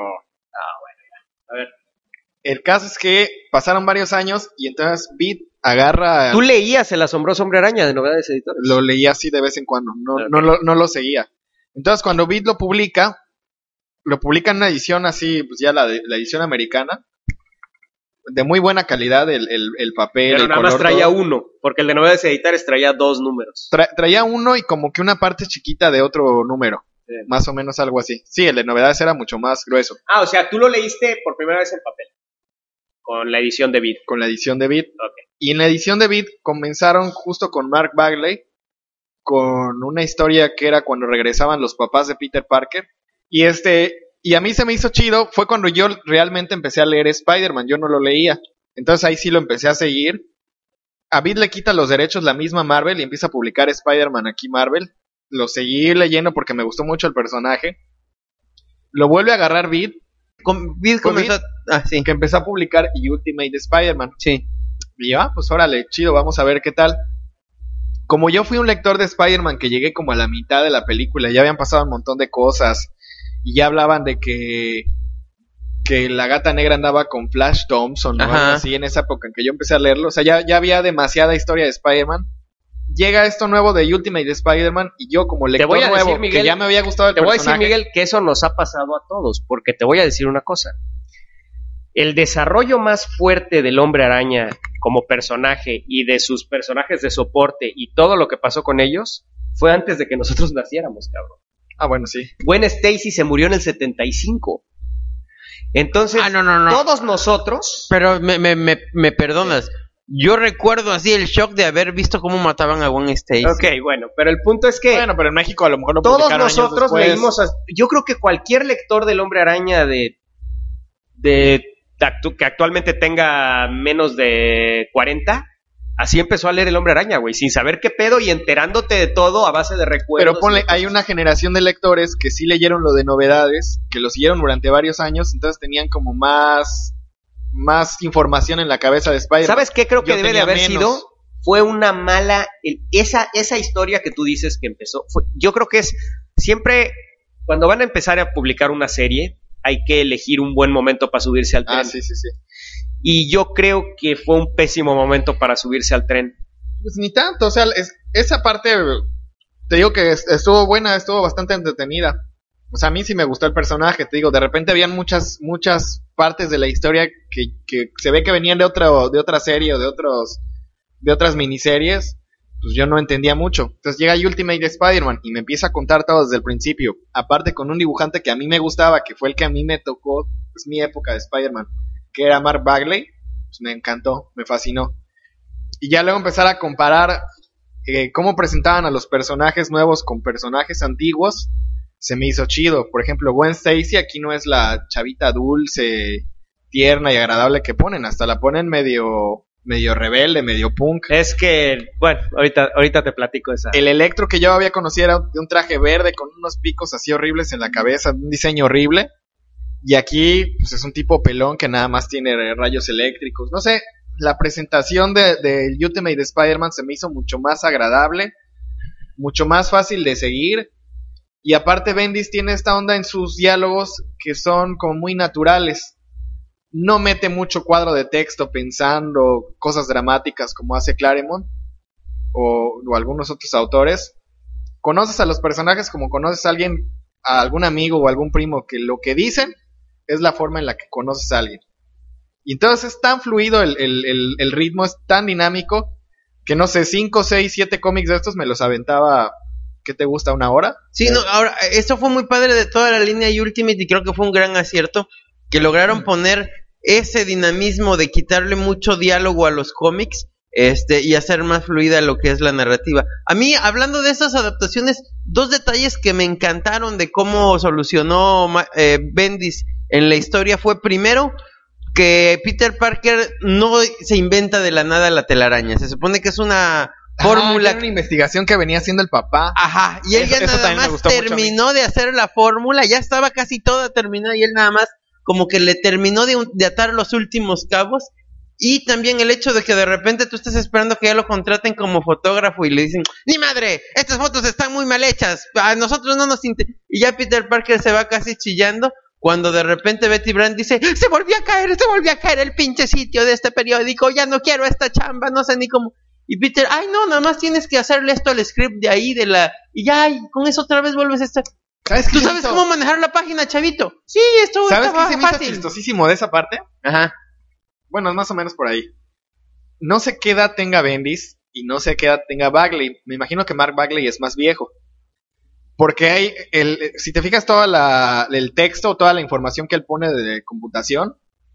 A ver. El caso es que pasaron varios años y entonces Beat agarra... ¿Tú leías El Asombroso Hombre Araña de Novedades Editores? Lo leía así de vez en cuando, Ok. no lo seguía. Entonces cuando Beat lo publica en una edición así, pues ya la edición americana, de muy buena calidad el papel, Pero el nada más color, traía todo. uno, porque el de Novedades Editores traía 2 números. Traía uno y como que una parte chiquita de otro número, Sí. más o menos algo así. Sí, el de Novedades era mucho más grueso, Ah, o sea, tú lo leíste por primera vez en papel, con la edición de Beat. con la edición de Beat. Ok. Y en la edición de Beat comenzaron justo con Mark Bagley, con una historia que era cuando regresaban los papás de Peter Parker. Y a mí se me hizo chido, fue cuando yo realmente empecé a leer Spider-Man, yo no lo leía. Entonces ahí sí lo empecé a seguir. A Beat le quita los derechos la misma Marvel y empieza a publicar Spider-Man aquí Marvel. Lo seguí leyendo porque me gustó mucho el personaje. Lo vuelve a agarrar Beat, Beat comenzó... Ah, sí. que empezó a publicar Ultimate Spider-Man. Sí. Y yo, pues órale, chido, vamos a ver qué tal. Como yo fui un lector de Spider-Man que llegué como a la mitad de la película, ya habían pasado un montón de cosas y ya hablaban de que la Gata Negra andaba con Flash Thompson o Ajá. algo así en esa época en que yo empecé a leerlo. O sea, ya había demasiada historia de Spider-Man. Llega esto nuevo de Ultimate Spider-Man y yo como lector voy a decir, nuevo, Miguel, que ya me había gustado el Te voy a decir, personaje. Miguel, que eso nos ha pasado a todos, porque te voy a decir una cosa. El desarrollo más fuerte del Hombre Araña como personaje y de sus personajes de soporte y todo lo que pasó con ellos fue antes de que nosotros naciéramos, cabrón. Ah, bueno, sí. Gwen Stacy se murió en el 75. Entonces, No. todos nosotros... Pero me perdonas. Yo recuerdo así el shock de haber visto cómo mataban a Gwen Stacy. Ok, bueno, pero el punto es que Bueno, pero en México a lo mejor lo todos publicaron años nosotros después. leímos... Yo creo que cualquier lector del Hombre Araña que actualmente tenga menos de 40, así empezó a leer el Hombre Araña, güey, sin saber qué pedo y enterándote de todo a base de recuerdos. Pero ponle, hay una generación de lectores que sí leyeron lo de Novedades, que lo siguieron durante varios años, entonces tenían como más información en la cabeza de Spider-Man. ¿Sabes qué creo que Yo debe de tenía haber menos. sido? Fue una mala... Esa historia que tú dices que empezó, yo creo que es siempre, cuando van a empezar a publicar una serie, hay que elegir un buen momento para subirse al tren. Ah, sí. Y yo creo que fue un pésimo momento para subirse al tren. Pues ni tanto, o sea, esa parte, te digo que estuvo buena, estuvo bastante entretenida. O sea, a mí sí me gustó el personaje, te digo, de repente habían muchas partes de la historia que se ve que venían de otra serie o de otras miniseries, pues yo no entendía mucho. Entonces llega Ultimate Spider-Man y me empieza a contar todo desde el principio. Aparte con un dibujante que a mí me gustaba, que fue el que a mí me tocó, pues mi época de Spider-Man, que era Mark Bagley, pues me encantó, me fascinó. Y ya luego empezar a comparar cómo presentaban a los personajes nuevos con personajes antiguos, se me hizo chido. Por ejemplo, Gwen Stacy aquí no es la chavita dulce, tierna y agradable que ponen, hasta la ponen medio rebelde, medio punk. Es que, bueno, ahorita te platico esa. El Electro que yo había conocido era de un traje verde con unos picos así horribles en la cabeza, un diseño horrible. Y aquí pues es un tipo pelón que nada más tiene rayos eléctricos. No sé, la presentación de Ultimate Spider-Man se me hizo mucho más agradable, mucho más fácil de seguir. Y aparte Bendis tiene esta onda en sus diálogos que son como muy naturales. no mete mucho cuadro de texto pensando cosas dramáticas como hace Claremont o algunos otros autores. Conoces a los personajes como conoces a alguien, a algún amigo o algún primo, que lo que dicen es la forma en la que conoces a alguien. Y entonces es tan fluido el ritmo, es tan dinámico, que no sé, 5, 6, 7 cómics de estos me los aventaba, ¿qué te gusta? ¿1 hora? Sí, no, ahora, esto fue muy padre de toda la línea Ultimate y creo que fue un gran acierto, que lograron poner ese dinamismo de quitarle mucho diálogo a los cómics, y hacer más fluida lo que es la narrativa. A mí, hablando de estas adaptaciones, 2 detalles que me encantaron de cómo solucionó Bendis en la historia fue, primero, que Peter Parker no se inventa de la nada la telaraña. Se supone que es una fórmula, era una investigación que venía haciendo el papá. Ajá, y él ya Eso nada también me más gustó mucho a mí. terminó de hacer la fórmula, ya estaba casi toda terminada y él nada más como que le terminó de atar los últimos cabos. Y también el hecho de que de repente tú estés esperando que ya lo contraten como fotógrafo y le dicen, ¡ni madre! Estas fotos están muy mal hechas, a nosotros no nos y ya Peter Parker se va casi chillando cuando de repente Betty Brant dice, se volvió a caer el pinche sitio de este periódico, ya no quiero esta chamba, no sé ni cómo. Y Peter, ay no, nada más tienes que hacerle esto al script de ahí, y ya, y con eso otra vez vuelves a estar. ¿Tú sabes cómo manejar la página, chavito? Sí, esto ¿Sabes qué se me hizo fácil. chistosísimo de esa parte? Ajá. Bueno, más o menos por ahí. No sé qué edad tenga Bendis y no sé qué edad tenga Bagley. Me imagino que Mark Bagley es más viejo. Porque hay, si te fijas, el texto, toda la información que él pone de computación,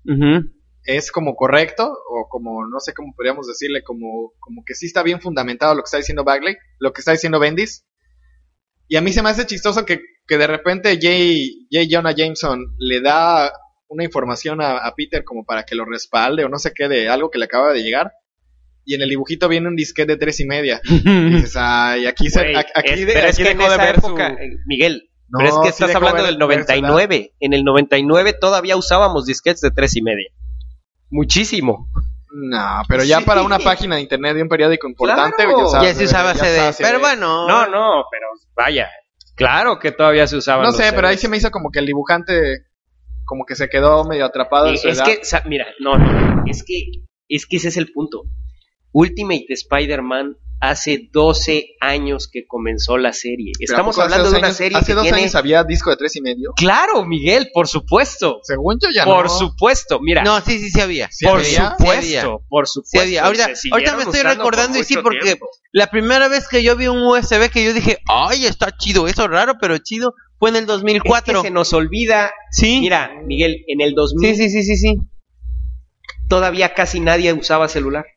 es como correcto, o como, no sé cómo podríamos decirle, como que sí está bien fundamentado lo que está diciendo Bagley, lo que está diciendo Bendis. Y a mí se me hace chistoso que de repente J. Jonah Jameson le da una información a Peter como para que lo respalde o no sé qué, de algo que le acaba de llegar. Y en el dibujito viene un disquete de 3.5. Y dices, ay, aquí pero es que en dejó de esa ver época, Miguel, No, pero es que sí estás dejó hablando ver- del 99. En el 99 todavía usábamos disquetes de 3.5. Muchísimo. No, pero ya Sí. para una página de internet de un periódico importante, Claro. Ya se usaba ya CD, estaba CD. pero bueno. No, pero vaya. Claro que todavía se usaban No los sé, pero ahí CDs. se me hizo como que el dibujante como que se quedó medio atrapado en su Es edad. que, mira, no, es que ese es el punto. Ultimate Spider-Man hace 12 años que comenzó la serie. Pero Estamos ¿a poco hace hablando de 2 una años- serie hace que 2 tiene... años había disco de 3.5. Claro, Miguel, por supuesto. Según yo ya Por no. supuesto, mira. No, sí había. Sí por había. supuesto, por Sí supuesto. había. Ahorita Se siguieron me estoy usando recordando por y sí, mucho porque tiempo. la primera vez que yo vi un USB que yo dije, ay, está chido, eso raro, pero chido, fue en el Es 2004. que se nos olvida. Sí. Mira, Miguel, en el 2000 Sí. todavía casi nadie usaba celular.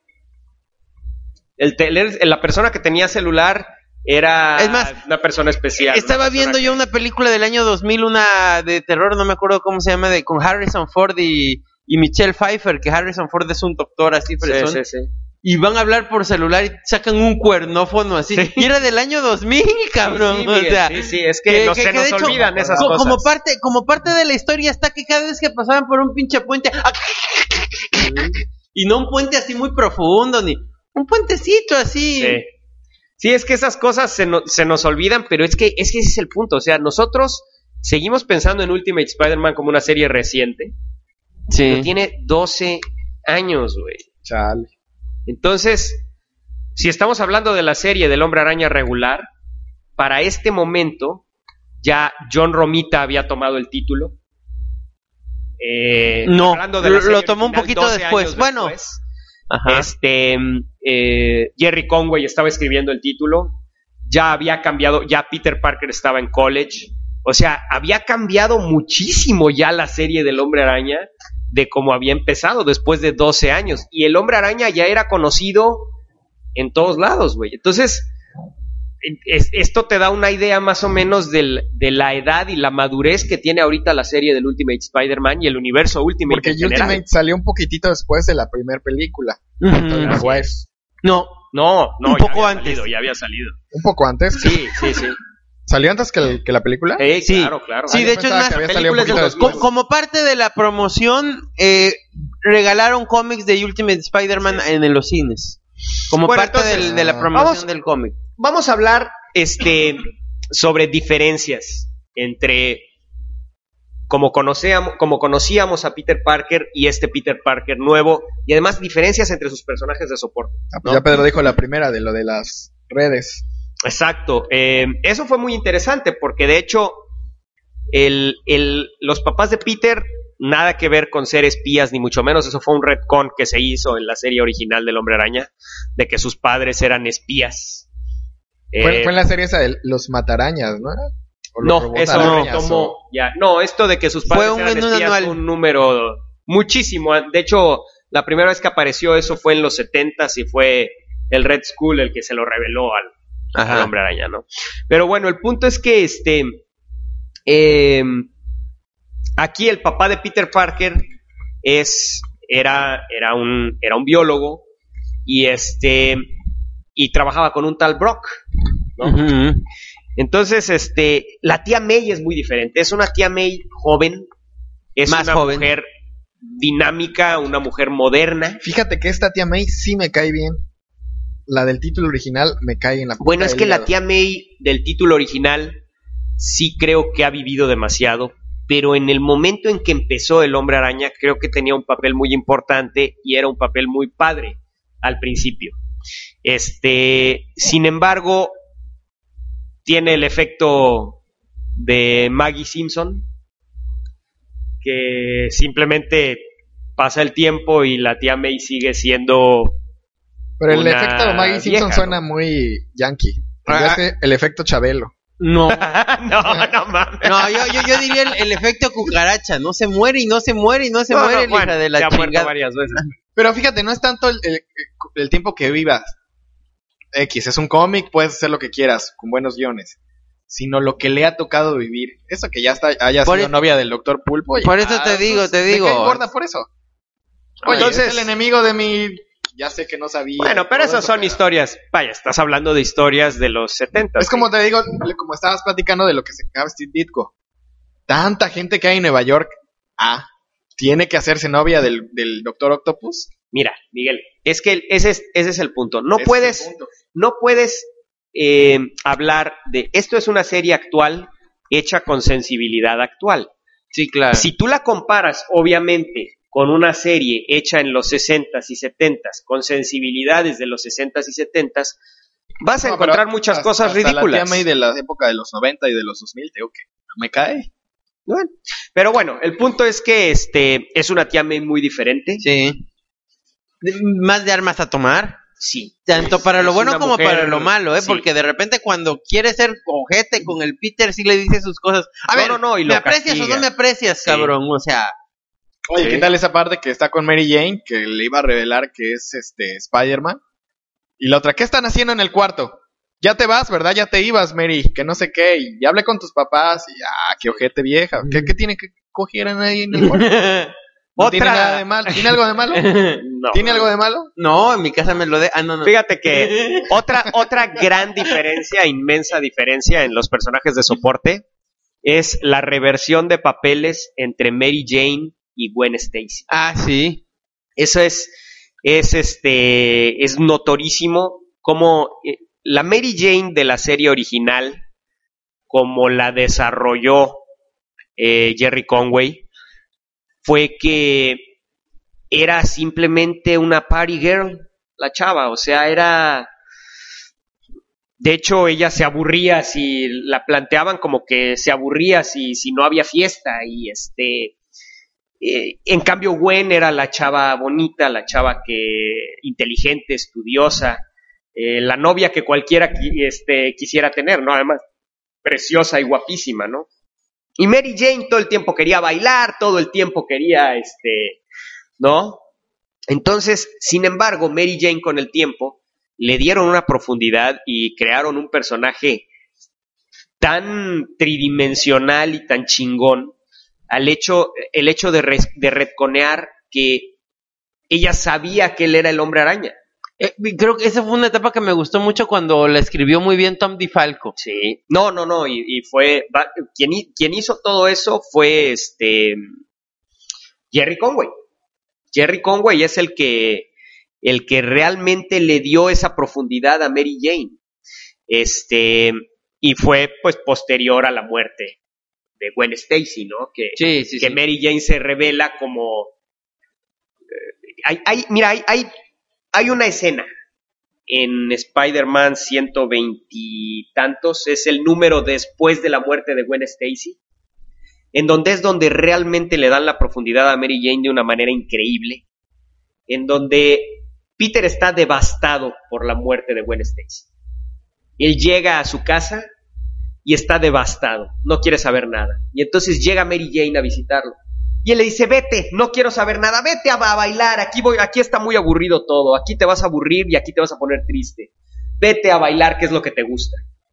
La persona que tenía celular era Es más, una persona especial. Estaba una persona viendo yo una película del año 2000, una de terror, no me acuerdo cómo se llama, con Harrison Ford y Michelle Pfeiffer, que Harrison Ford es un doctor así, fresón, Sí. y van a hablar por celular y sacan un cuernófono así, Sí. y era del año 2000, cabrón. Sí, o Miguel, sea, sí, es que, no se de nos hecho, olvidan esas como cosas. como parte de la historia está que cada vez que pasaban por un pinche puente, y no un puente así muy profundo, ni un puentecito así. Sí. Sí, es que esas cosas se nos olvidan, pero es que ese es el punto. O sea, nosotros seguimos pensando en Ultimate Spider-Man como una serie reciente. Pero tiene 12 años, güey. Chale. Entonces, si estamos hablando de la serie del Hombre Araña regular, para este momento ya John Romita había tomado el título. No, hablando de la serie lo tomó un original, poquito 12 después. años Bueno. después. Ajá. Jerry Conway estaba escribiendo el título, ya había cambiado, ya Peter Parker estaba en college, o sea, había cambiado muchísimo ya la serie del Hombre Araña de cómo había empezado después de 12 años, y el Hombre Araña ya era conocido en todos lados, güey. Entonces, esto te da una idea más o menos de la edad y la madurez que tiene ahorita la serie del Ultimate Spider-Man y el universo Ultimate Porque en general. Ultimate salió un poquitito después de la primera película. Tobey Ujú. Maguire. No, No, Un ya poco había antes. salido, ya había salido. Un poco antes. Sí. ¿Salió antes que la película? Sí. Claro. Sí, yo de hecho es pensaba más, que había salido un películas de poquito los- después. como parte de la promoción, regalaron cómics de Ultimate Spider-Man en los cines. Como Bueno, parte entonces, de la promoción vamos- del cómic. Vamos a hablar sobre diferencias entre como conocíamos a Peter Parker y este Peter Parker nuevo, y además diferencias entre sus personajes de soporte. Pues ¿no? ya Pedro dijo la primera de lo de las redes. Exacto. Eso fue muy interesante porque de hecho los papás de Peter nada que ver con ser espías ni mucho menos. Eso fue un retcon que se hizo en la serie original del Hombre Araña, de que sus padres eran espías. Fue en la serie esa de los matarañas, ¿no? O los No, robots eso arañas, tomó ya. No, esto de que sus padres Fue eran en un espías anual. fue un número muchísimo. De hecho, la primera vez que apareció eso fue en los 70s y fue el Red Skull el que se lo reveló al Hombre Araña, ¿no? Pero bueno, el punto es que aquí el papá de Peter Parker era un biólogo y trabajaba con un tal Brock, ¿no? Ujú. Entonces, la tía May es muy diferente. Es una tía May joven, es Más una joven. mujer dinámica, una mujer moderna. Fíjate que esta tía May sí me cae bien. La del título original me cae en la punta Bueno, es del que la hígado. tía May del título original sí creo que ha vivido demasiado, pero en el momento en que empezó el Hombre Araña creo que tenía un papel muy importante y era un papel muy padre al principio. Sin embargo, tiene el efecto de Maggie Simpson, que simplemente pasa el tiempo y la tía May sigue siendo Pero el una efecto de Maggie Simpson vieja, suena ¿no? muy yankee. Ah. El efecto Chabelo. No, no mames. no, yo diría el efecto cucaracha. No se muere y no se muere y no se No, muere, bueno, hija de la se ha muerto chingada. varias veces. Pero fíjate, no es tanto el tiempo que vivas. X, es un cómic, puedes hacer lo que quieras, con buenos guiones. Sino lo que le ha tocado vivir. Eso que ya haya Por sido e- novia del Dr. Pulpo. por eso te digo. Me cae gorda por eso. Oye, Entonces- es el enemigo de mi... Ya sé que no sabía. Bueno, pero todo esas eso, son historias. Vaya, estás hablando de historias de los 70. Es como te digo, como estabas platicando de lo que se acaba Steve Ditko. Tanta gente que hay en Nueva York. Tiene que hacerse novia del Doctor Octopus. Mira, Miguel, es que ese es el punto. No Ese puedes, es el punto. no puedes hablar de... Esto es una serie actual hecha con sensibilidad actual. Sí, claro. Si tú la comparas, obviamente, con una serie hecha en los 60s y 70s, con sensibilidades de los 60s y 70s, vas a No, encontrar pero muchas hasta- cosas hasta ridículas. La tía May de la época de los 90 y de los 2000, te digo que no me cae. Bueno, pero bueno, el punto es que es una tía May muy diferente. Sí. Más de armas a tomar. Sí. Tanto para lo Es bueno una como mujer, para lo malo, ¿eh? sí. Porque de repente cuando quiere ser ojete con el Peter, sí le dice sus cosas. A No, ver, no, y ¿me lo aprecias castiga. o no me aprecias, Sí. cabrón? O sea, Oye, Sí. ¿qué tal esa parte que está con Mary Jane? Que le iba a revelar que es Spider-Man. Y la otra, ¿qué están haciendo en el cuarto? Ya te vas, ¿verdad? Ya te ibas, Mary. Que no sé qué. Y ya hablé con tus papás. Y qué ojete vieja. ¿Qué tiene que coger a nadie en el cuarto? No tiene nada de malo. ¿Tiene algo de malo? No. ¿Tiene algo de malo? no, en mi casa me lo de... Ah, no. Fíjate que otra gran diferencia, inmensa diferencia en los personajes de soporte es la reversión de papeles entre Mary Jane y Gwen Stacy. Ah, sí. Eso es notorísimo como la Mary Jane de la serie original, como la desarrolló Jerry Conway, fue que era simplemente una party girl, la chava, o sea, era... De hecho, ella se aburría si la planteaban como que se aburría si no había fiesta y en cambio Gwen era la chava bonita, la chava inteligente, estudiosa, la novia que cualquiera quisiera tener, ¿no? Además, preciosa y guapísima, ¿no? Y Mary Jane todo el tiempo quería bailar, todo el tiempo quería, ¿no? Entonces, sin embargo, Mary Jane con el tiempo le dieron una profundidad y crearon un personaje tan tridimensional y tan chingón el hecho de retconear que ella sabía que él era el Hombre Araña. Creo que esa fue una etapa que me gustó mucho cuando la escribió muy bien Tom DeFalco. Sí. No, y fue... Quien hizo todo eso fue Jerry Conway. Jerry Conway es el que realmente le dio esa profundidad a Mary Jane. Y fue pues posterior a la muerte Gwen Stacy, ¿no? Que Sí. Mary Jane se revela como... hay una escena en Spider-Man 120 y tantos, es el número después de la muerte de Gwen Stacy, en donde es donde realmente le dan la profundidad a Mary Jane de una manera increíble, en donde Peter está devastado por la muerte de Gwen Stacy. Él llega a su casa y está devastado, no quiere saber nada. Y entonces llega Mary Jane a visitarlo. Y él le dice, vete, no quiero saber nada, vete a bailar, aquí está muy aburrido todo, aquí te vas a aburrir y aquí te vas a poner triste. Vete a bailar, que es lo que te gusta.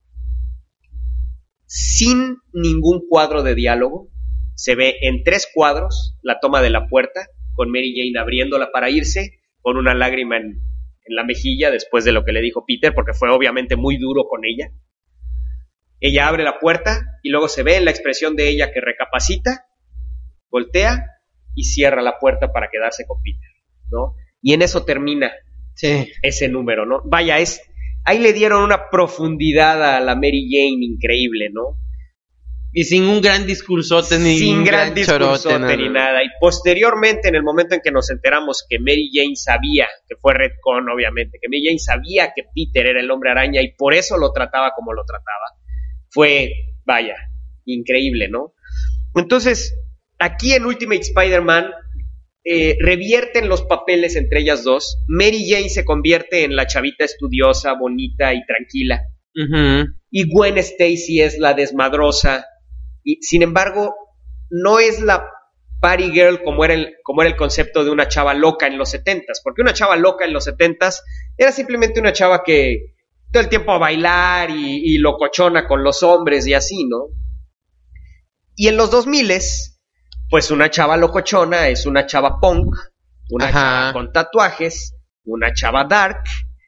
Sin ningún cuadro de diálogo, se ve en 3 cuadros la toma de la puerta, con Mary Jane abriéndola para irse, con una lágrima en la mejilla después de lo que le dijo Peter, porque fue obviamente muy duro con ella. Ella abre la puerta y luego se ve en la expresión de ella que recapacita, voltea y cierra la puerta para quedarse con Peter, ¿no? Y en eso termina ese número, ¿no? Vaya, ahí le dieron una profundidad a la Mary Jane increíble, ¿no? Y sin un gran discursote ni sin un gran discursote chorote, ni nada. Y posteriormente, en el momento en que nos enteramos que Mary Jane sabía, que fue retcon obviamente, que Mary Jane sabía que Peter era el Hombre Araña y por eso lo trataba como lo trataba, fue, vaya, increíble, ¿no? Entonces, aquí en Ultimate Spider-Man revierten los papeles entre ellas dos. Mary Jane se convierte en la chavita estudiosa, bonita y tranquila. Uh-huh. Y Gwen Stacy es la desmadrosa. Y sin embargo, no es la party girl como era el concepto de una chava loca en los 70s. Porque una chava loca en los 70s era simplemente una chava que todo el tiempo a bailar y locochona con los hombres y así, ¿no? Y en los 2000s, pues una chava locochona es una chava punk, una chava con tatuajes, una chava dark,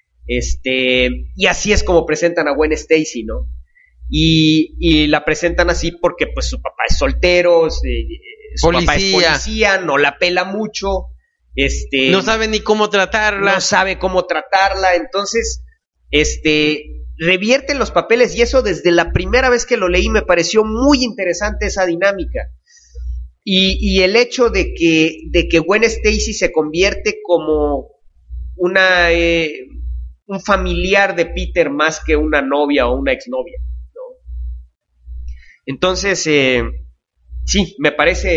y así es como presentan a Gwen Stacy, ¿no? Y la presentan así porque pues su papá es soltero, su papá es policía, no la pela mucho, no sabe ni cómo tratarla. No sabe cómo tratarla, entonces, revierten los papeles y eso desde la primera vez que lo leí me pareció muy interesante esa dinámica. Y el hecho de que Gwen Stacy se convierte como un familiar de Peter más que una novia o una exnovia, ¿no? Entonces, sí, me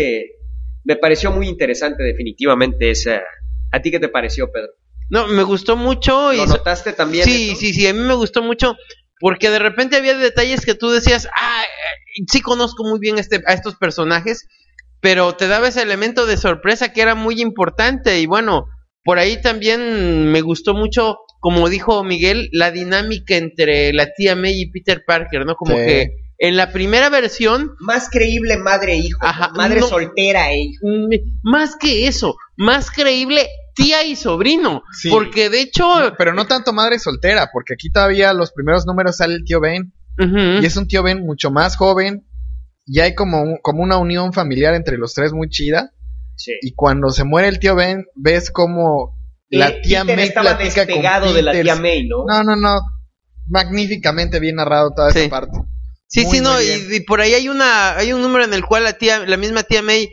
pareció muy interesante definitivamente esa. ¿A ti qué te pareció, Pedro? No, me gustó mucho. ¿Lo notaste también? Sí, a mí me gustó mucho porque de repente había detalles que tú decías, sí conozco muy bien a estos personajes, pero te daba ese elemento de sorpresa que era muy importante. Y bueno, por ahí también me gustó mucho, como dijo Miguel, la dinámica entre la tía May y Peter Parker, ¿no? Como que en la primera versión... Más creíble madre e hijo, madre soltera e hijo. Más que eso, más creíble tía y sobrino, sí. Porque de hecho... No, pero no tanto madre soltera, porque aquí todavía los primeros números sale el tío Ben, y es un tío Ben mucho más joven, y hay como una unión familiar entre los tres muy chida, y cuando se muere el tío Ben, ves como la tía Peter May estaba platica despegado con de la Peter. tía May, ¿no? No, magníficamente bien narrado toda esa parte. Sí, Muy, no, muy bien. y por ahí hay un número en el cual la misma tía May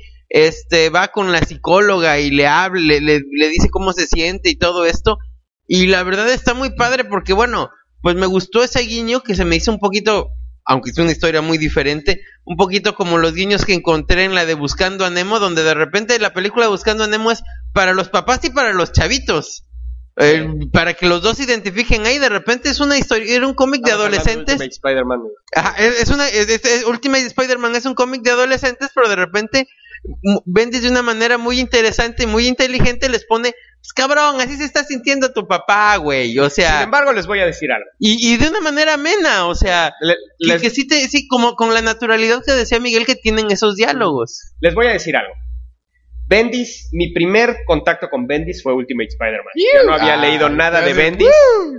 va con la psicóloga y le habla, le dice cómo se siente y todo esto, y la verdad está muy padre porque bueno, pues me gustó ese guiño que se me hizo un poquito, aunque es una historia muy diferente, un poquito como los guiños que encontré en la de Buscando a Nemo, donde de repente la película de Buscando a Nemo es para los papás y para los chavitos. Para que los dos se identifiquen ahí, de repente es una historia, era un cómic de adolescentes. Ultimate Spider-Man. Ajá, Ultimate Spider-Man es un cómic de adolescentes, pero de repente Bendis de una manera muy interesante y muy inteligente les pone, pues cabrón, así se está sintiendo tu papá, güey, o sea. Sin embargo, les voy a decir algo. Y de una manera amena, o sea, que sí, como con la naturalidad que decía Miguel que tienen esos diálogos. Les voy a decir algo. Bendis, mi primer contacto con Bendis fue Ultimate Spider-Man. Yo no había leído nada de Bendis.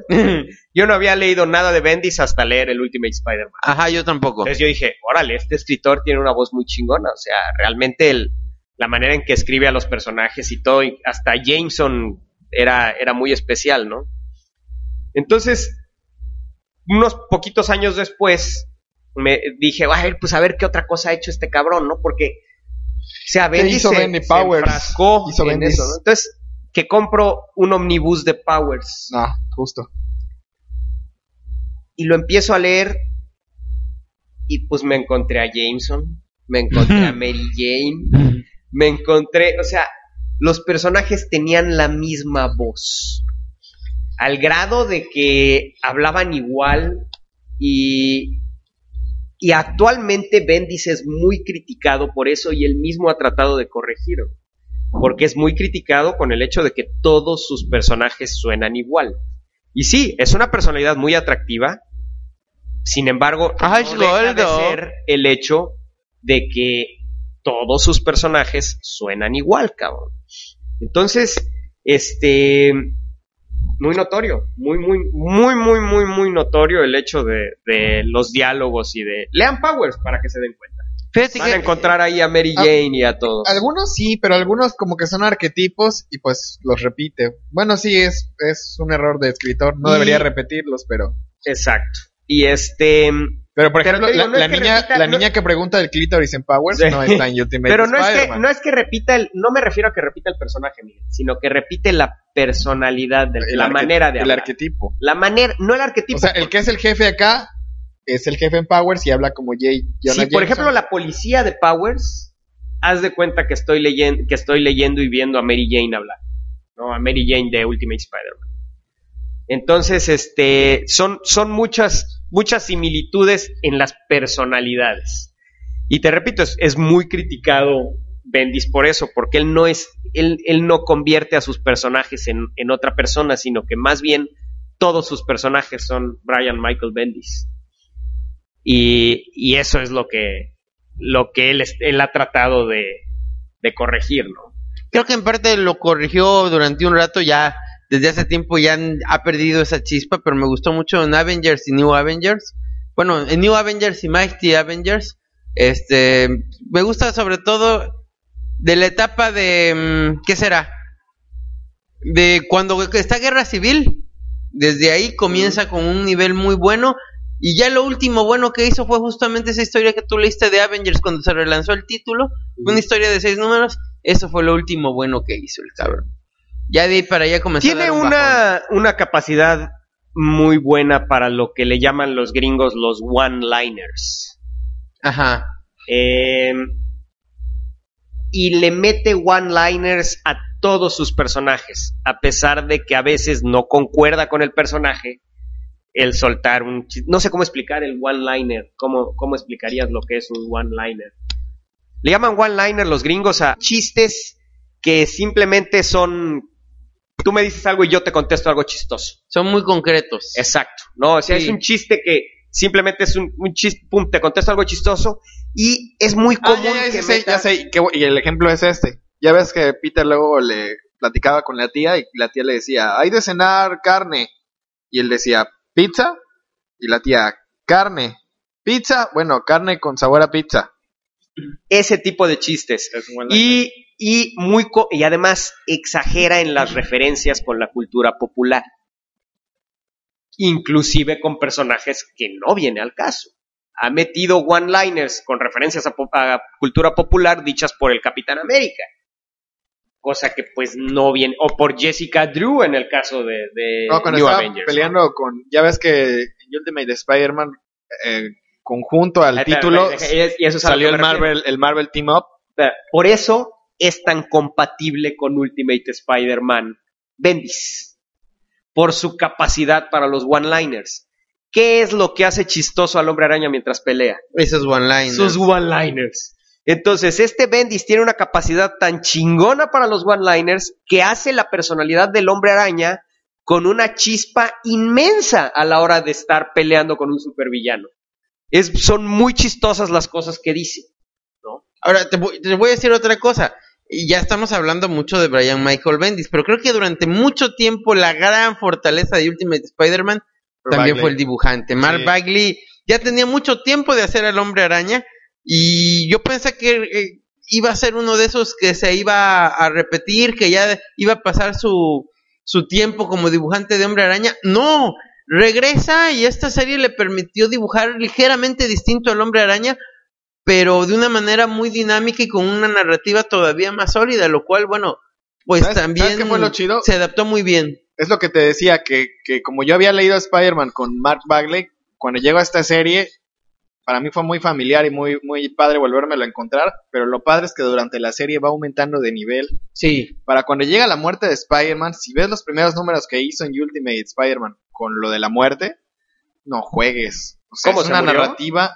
Yo no había leído nada de Bendis hasta leer el Ultimate Spider-Man. Ajá, yo tampoco. Entonces yo dije, órale, este escritor tiene una voz muy chingona. O sea, realmente la manera en que escribe a los personajes y todo, hasta Jameson era muy especial, ¿no? Entonces, unos poquitos años después, me dije, pues a ver qué otra cosa ha hecho este cabrón, ¿no? Porque, o sea, Bendis hizo Bendy Powers? enfrascó Hizo en Bendis. eso, ¿no? Entonces, que compro un omnibus de Powers No, justo. y lo empiezo a leer y pues me encontré a Jameson, me encontré a Mary Jane, me encontré, o sea, los personajes tenían la misma voz, al grado de que hablaban igual y actualmente Bendis es muy criticado por eso y él mismo ha tratado de corregirlo, porque es muy criticado con el hecho de que todos sus personajes suenan igual. Y sí, es una personalidad muy atractiva, sin embargo, no deja de ser el hecho de que todos sus personajes suenan igual, cabrón. Entonces, muy notorio, muy notorio el hecho de los diálogos y de... Lean Powers para que se den cuenta. Fíjate Van a que encontrar ahí a Mary Jane y a todos. Algunos sí, pero algunos como que son arquetipos y pues los repite. Bueno, sí, es un error de escritor. No debería repetirlos, pero... Exacto. Y Pero por ejemplo, te digo, la niña que pregunta del clítoris en Powers Sí. no está en Ultimate pero no Spider-Man. es que repita no me refiero a que repita el personaje, Miguel, sino que repite la personalidad, la manera de el hablar. arquetipo. La manera, no el arquetipo. O sea, el que es el jefe acá es el jefe en Powers y habla como Jonah si por Jameson. ejemplo la policía de Powers, haz de cuenta que estoy leyendo y viendo a Mary Jane hablar, ¿no? A Mary Jane de Ultimate Spider-Man. Entonces, son muchas similitudes en las personalidades. Y te repito, es muy criticado Bendis por eso, porque él no convierte a sus personajes en otra persona, sino que más bien todos sus personajes son Brian Michael Bendis. Y eso es lo que él ha tratado de corregir, ¿no? creo que en parte lo corrigió durante un rato, ya desde hace tiempo ya ha perdido esa chispa, pero me gustó mucho en Avengers y New Avengers. Bueno, en New Avengers y Mighty Avengers, me gusta sobre todo de la etapa de, ¿qué será? De cuando está Guerra Civil, desde ahí comienza con un nivel muy bueno, y ya lo último bueno que hizo fue justamente esa historia que tú leíste de Avengers cuando se relanzó el título, una historia de 6 números, eso fue lo último bueno que hizo el cabrón. Ya de ahí para allá comenzó Tiene a dar un bajón. una capacidad muy buena para lo que le llaman los gringos los one-liners. Ajá. Y le mete one-liners a todos sus personajes, a pesar de que a veces no concuerda con el personaje el soltar un chiste. No sé cómo explicar el one-liner. ¿Cómo explicarías lo que es un one-liner? Le llaman one-liner los gringos a chistes que simplemente son... Tú me dices algo y yo te contesto algo chistoso. Son muy concretos. Exacto, ¿no? O sea, Sí. es un chiste que simplemente es un chiste, pum, te contesto algo chistoso y es muy común que Ya sé, y el ejemplo es este. Ya ves que Peter luego le platicaba con la tía y la tía le decía, hay de cenar carne. Y él decía, ¿pizza? Y la tía, carne. ¿Pizza? Bueno, carne con sabor a pizza. ese tipo de chistes. Y además exagera en las referencias con la cultura popular. Inclusive con personajes que no viene al caso. Ha metido one-liners con referencias a cultura popular dichas por el Capitán América. Cosa que pues no viene. O por Jessica Drew en el caso de No, cuando New estaba Avengers. peleando ¿no? con... Ya ves que en Ultimate Spider-Man, conjunto al título, Y eso es a lo salió que me refiero. el Marvel Team Up. Por eso es tan compatible con Ultimate Spider-Man Bendis. Por su capacidad para los one-liners. ¿Qué es lo que hace chistoso al Hombre Araña mientras pelea? Esos one-liners. Sus one-liners. Entonces, Bendis tiene una capacidad tan chingona para los one-liners que hace la personalidad del Hombre Araña con una chispa inmensa a la hora de estar peleando con un supervillano. Son muy chistosas las cosas que dice, ¿no? Ahora, te voy a decir otra cosa. Y ya estamos hablando mucho de Brian Michael Bendis, pero creo que durante mucho tiempo la gran fortaleza de Ultimate Spider-Man también Bagley. fue el dibujante. Mark Sí. Bagley ya tenía mucho tiempo de hacer al Hombre Araña y yo pensé que iba a ser uno de esos que se iba a repetir, que ya iba a pasar su tiempo como dibujante de Hombre Araña. No, regresa y esta serie le permitió dibujar ligeramente distinto al Hombre Araña, pero de una manera muy dinámica y con una narrativa todavía más sólida, lo cual, bueno, pues también ¿sabes qué fue lo chido? se adaptó muy bien. Es lo que te decía, que como yo había leído Spider-Man con Mark Bagley, cuando llego a esta serie, para mí fue muy familiar y muy, muy padre volvérmelo a encontrar, pero lo padre es que durante la serie va aumentando de nivel. Sí. Para cuando llega la muerte de Spider-Man, si ves los primeros números que hizo en Ultimate Spider-Man con lo de la muerte, no juegues. O sea, ¿Cómo es se una murió? narrativa...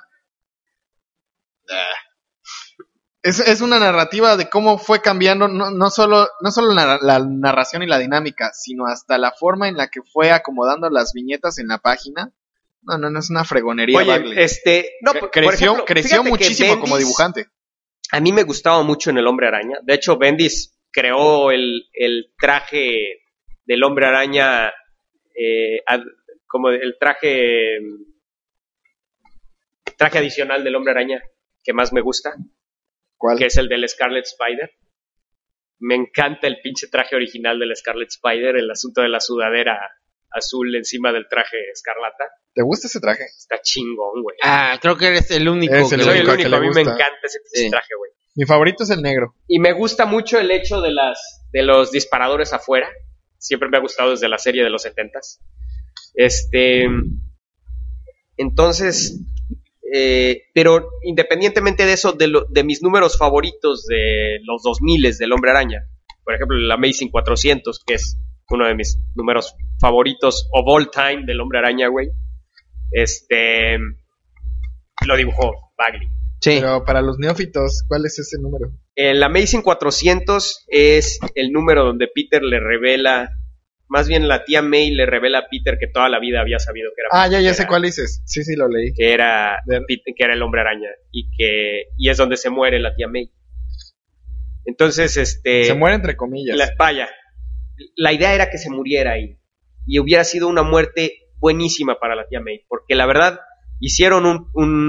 Es una narrativa de cómo fue cambiando no solo la narración y la dinámica, sino hasta la forma en la que fue acomodando las viñetas en la página. No es una fregonería. Oye, Bagley. no, creció fíjate que muchísimo como Bendis, dibujante. A mí me gustaba mucho en el Hombre Araña. De hecho, Bendis creó el traje del Hombre Araña, como el traje adicional del Hombre Araña que más me gusta, ¿Cuál? que es el del Scarlet Spider. Me encanta el pinche traje original del Scarlet Spider, el asunto de la sudadera azul encima del traje escarlata. ¿Te gusta ese traje? Está chingón, güey. Creo que eres el único. Eres el Soy el único único, que le a mí me gusta. encanta ese pinche Sí. traje, güey. Mi favorito es el negro. Y me gusta mucho el hecho de los disparadores afuera. Siempre me ha gustado desde la serie de los 70s. Entonces, pero independientemente de eso, de mis números favoritos de los 2000 del Hombre Araña, por ejemplo, el Amazing 400, que es uno de mis números favoritos of all time del Hombre Araña, güey, lo dibujó Bagley. Sí. Pero para los neófitos, ¿cuál es ese número? El Amazing 400 es el número donde Peter le revela, más bien la tía May le revela a Peter que toda la vida había sabido que era Ya Peter, sé cuál dices. Sí, lo leí. que era Ver. Peter, que era el Hombre Araña y es donde se muere la tía May. Entonces, Se muere entre comillas. vaya, la idea era que se muriera ahí y hubiera sido una muerte buenísima para la tía May, porque la verdad hicieron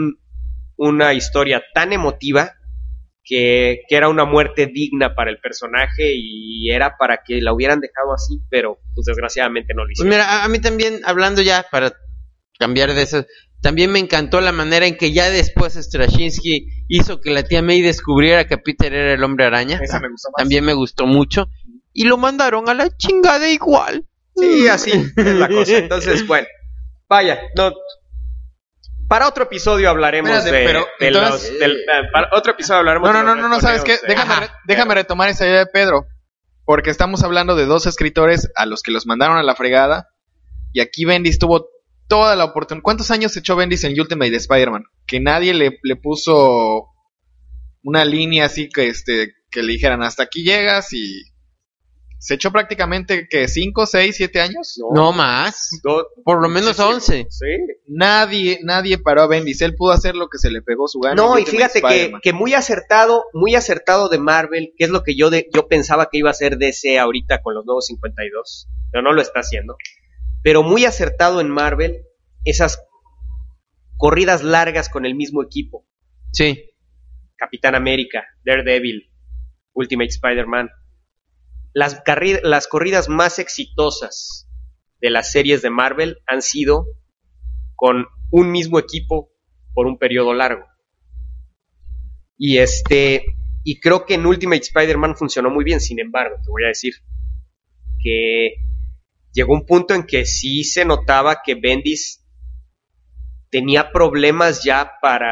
una historia tan emotiva que era una muerte digna para el personaje y era para que la hubieran dejado así, pero pues desgraciadamente no lo Pues hicieron. mira, a mí también, hablando ya para cambiar de eso, también me encantó la manera en que ya después Straczynski hizo que la tía May descubriera que Peter era el Hombre Araña. Esa me gustó más. También me gustó mucho. Y lo mandaron a la chingada igual. Sí, así es la cosa. Entonces, bueno, vaya, no. Para otro episodio hablaremos Espérate, pero, entonces- para otro episodio hablaremos de los No, ¿sabes qué? reponeos, Déjame retomar esa idea de Pedro. Porque estamos hablando de dos escritores a los que los mandaron a la fregada. Y aquí Bendis tuvo toda la oportunidad. ¿Cuántos años echó Bendis en Ultimate de Spider-Man? Que nadie le puso una línea así que le dijeran hasta aquí llegas y... Se echó prácticamente, ¿qué? ¿5, 6, 7 años? No más. Por lo menos 11. Sí. Nadie paró a Bendis. Él pudo hacer lo que se le pegó su gana. No, en y Ultimate fíjate Spider-Man. que muy acertado de Marvel, que es lo que yo pensaba que iba a hacer DC ahorita con los nuevos 52, pero no lo está haciendo. Pero muy acertado en Marvel, esas corridas largas con el mismo equipo. Sí. Capitán América, Daredevil, Ultimate Spider-Man. Las corridas más exitosas de las series de Marvel han sido con un mismo equipo por un periodo largo. Y creo que en Ultimate Spider-Man funcionó muy bien. Sin embargo, te voy a decir que llegó un punto en que sí se notaba que Bendis tenía problemas ya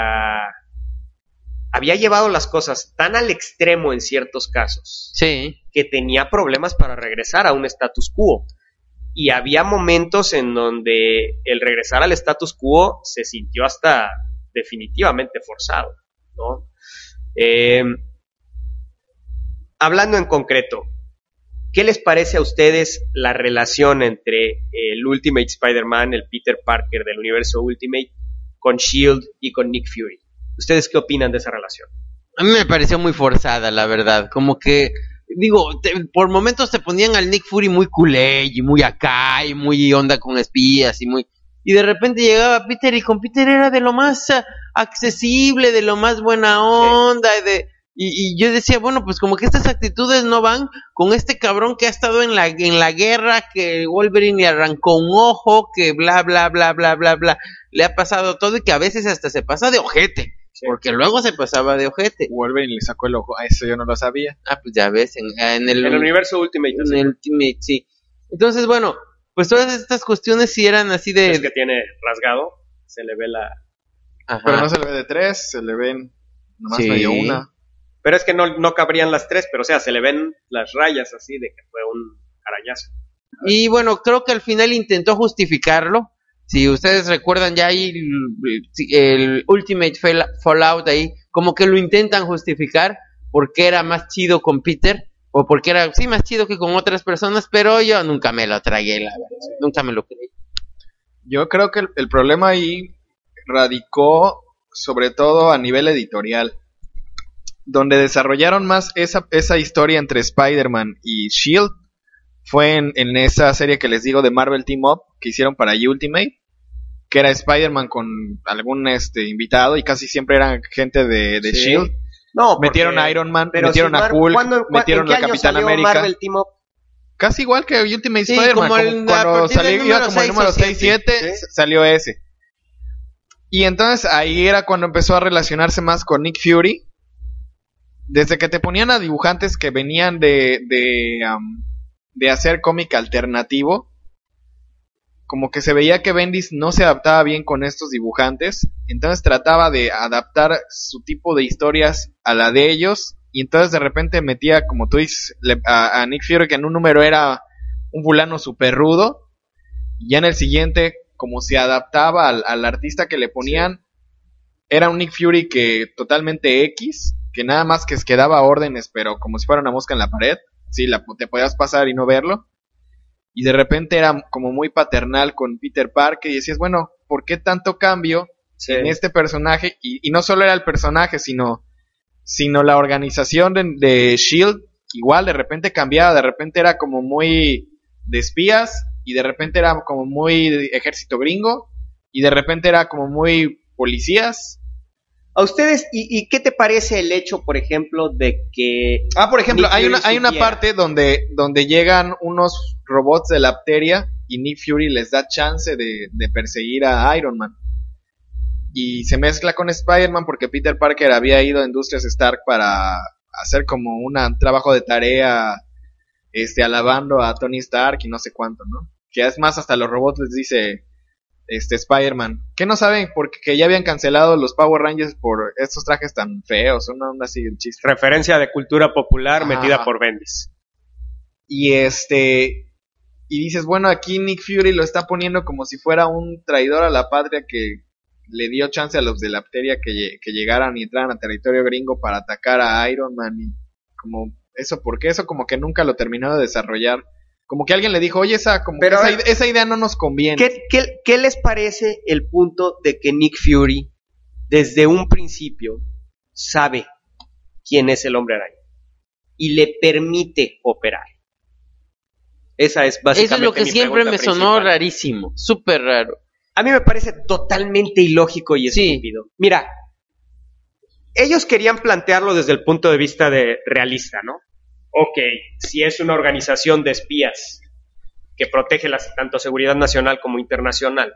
había llevado las cosas tan al extremo en ciertos casos Sí. que tenía problemas para regresar a un status quo. Y había momentos en donde el regresar al status quo se sintió hasta definitivamente forzado, ¿no? Hablando en concreto, ¿qué les parece a ustedes la relación entre el Ultimate Spider-Man, el Peter Parker del universo Ultimate, con S.H.I.E.L.D. y con Nick Fury? ¿Ustedes qué opinan de esa relación? A mí me pareció muy forzada, la verdad. Como que, por momentos te ponían al Nick Fury muy culé y muy acá y muy onda con espías y de repente llegaba Peter y con Peter era de lo más accesible, de lo más buena onda, Y yo decía, bueno, pues como que estas actitudes no van con este cabrón que ha estado en la guerra, que Wolverine le arrancó un ojo, que bla, bla, bla, bla, bla, bla, le ha pasado todo y que a veces hasta se pasa de ojete, porque luego se pasaba de ojete. Wolverine le sacó el ojo, eso yo no lo sabía. Ah, pues ya ves, en el universo Ultimate. En el Ultimate, sí. Entonces, bueno, pues todas estas cuestiones sí eran así de... Es que tiene rasgado, se le ve la... Ajá. Pero no se le ve de 3, se le ven nomás Sí. medio una. Pero es que no cabrían las 3, pero o sea, se le ven las rayas así de que fue un arañazo. Y bueno, creo que al final intentó justificarlo. Si ustedes recuerdan ya ahí el Ultimate Fallout ahí, como que lo intentan justificar porque era más chido con Peter, o porque era, sí, más chido que con otras personas, pero yo nunca me lo tragué, la verdad, nunca me lo creí. Yo creo que el problema ahí radicó sobre todo a nivel editorial, donde desarrollaron más esa historia entre Spider-Man y S.H.I.E.L.D. fue en esa serie que les digo de Marvel Team Up que hicieron para Ultimate, que era Spider-Man con algún invitado y casi siempre eran gente de Sí. S.H.I.E.L.D. No, Metieron a Iron Man, pero metieron si a Hulk, metieron ¿en qué a año Capitán salió América. Marvel Team Up? Casi igual que Ultimate Sí, Spider-Man, como como a cuando partir del salió, iba número como el 6 número o 7, 6-7, salió ese. Y entonces ahí era cuando empezó a relacionarse más con Nick Fury. Desde que te ponían a dibujantes que venían de hacer cómic alternativo, como que se veía que Bendis no se adaptaba bien con estos dibujantes, entonces trataba de adaptar su tipo de historias a la de ellos, y entonces de repente metía, como tú dices, a Nick Fury, que en un número era un fulano súper rudo, y ya en el siguiente, como se adaptaba al artista que le ponían, era un Nick Fury que totalmente X, que nada más que daba órdenes, pero como si fuera una mosca en la pared, sí, te podías pasar y no verlo. Y de repente era como muy paternal con Peter Parker y decías, bueno, ¿por qué tanto cambio en este personaje? Y no solo era el personaje, sino la organización de S.H.I.E.L.D. igual de repente cambiaba, de repente era como muy de espías y de repente era como muy de ejército gringo y de repente era como muy policías. ¿A ustedes, y qué te parece el hecho, por ejemplo, de que... Por ejemplo, Nick Fury hay una supiera? parte donde llegan unos robots de la Apteria y Nick Fury les da chance de perseguir a Iron Man. Y se mezcla con Spider-Man porque Peter Parker había ido a Industrias Stark para hacer como un trabajo de tarea, alabando a Tony Stark y no sé cuánto, ¿no? Que es más, hasta los robots les dice... Spider-Man, que no saben porque ya habían cancelado los Power Rangers por estos trajes tan feos, una onda así el chiste. Referencia de cultura popular metida Ajá. por Bendis. Y y dices, bueno, aquí Nick Fury lo está poniendo como si fuera un traidor a la patria que le dio chance a los de la Apteria que llegaran y entraran a territorio gringo para atacar a Iron Man y como eso, porque eso como que nunca lo terminó de desarrollar. Como que alguien le dijo, oye, esa idea no nos conviene. ¿Qué les parece el punto de que Nick Fury, desde un principio, sabe quién es el Hombre Araña y le permite operar? Esa es básicamente Eso es lo que mi siempre pregunta me sonó principal. rarísimo, súper raro. A mí me parece totalmente ilógico y Sí. estúpido. Mira, ellos querían plantearlo desde el punto de vista de realista, ¿no? Ok, si es una organización de espías que protege tanto seguridad nacional como internacional,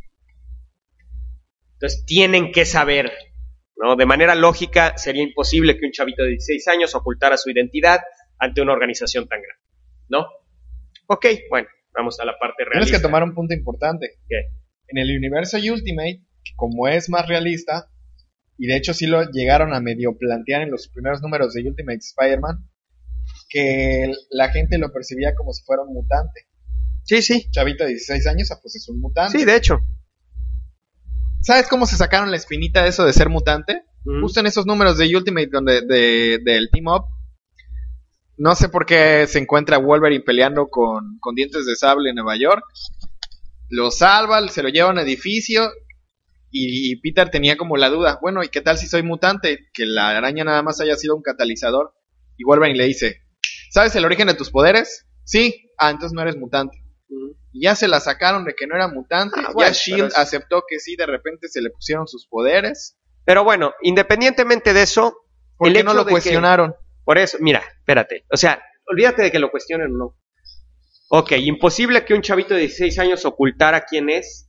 entonces tienen que saber, ¿no? De manera lógica sería imposible que un chavito de 16 años ocultara su identidad ante una organización tan grande, ¿no? Ok, bueno, vamos a la parte realista. Tienes que tomar un punto importante. ¿Qué? En el universo Ultimate, como es más realista, y de hecho sí lo llegaron a medio plantear en los primeros números de Ultimate Spider-Man, que la gente lo percibía como si fuera un mutante. Sí, Chavito de 16 años, pues es un mutante. sí, de hecho. ¿Sabes cómo se sacaron la espinita de eso de ser mutante? Mm. Justo en esos números de Ultimate del Team Up. No sé por qué se encuentra Wolverine peleando con dientes de sable en Nueva York. Lo salva, se lo lleva a un edificio. Y Peter tenía como la duda, bueno, ¿y qué tal si soy mutante? Que la araña nada más haya sido un catalizador. Y Wolverine le dice, ¿sabes el origen de tus poderes? Sí. Entonces no eres mutante. Y ya se la sacaron de que no era mutante. Bueno, ya S.H.I.E.L.D. aceptó que sí, de repente se le pusieron sus poderes. Pero bueno, independientemente de eso, ¿Por el qué no hecho lo de que- cuestionaron? Por eso, mira, espérate. O sea, olvídate de que lo cuestionen o no. Ok, imposible que un chavito de 16 años ocultara quién es.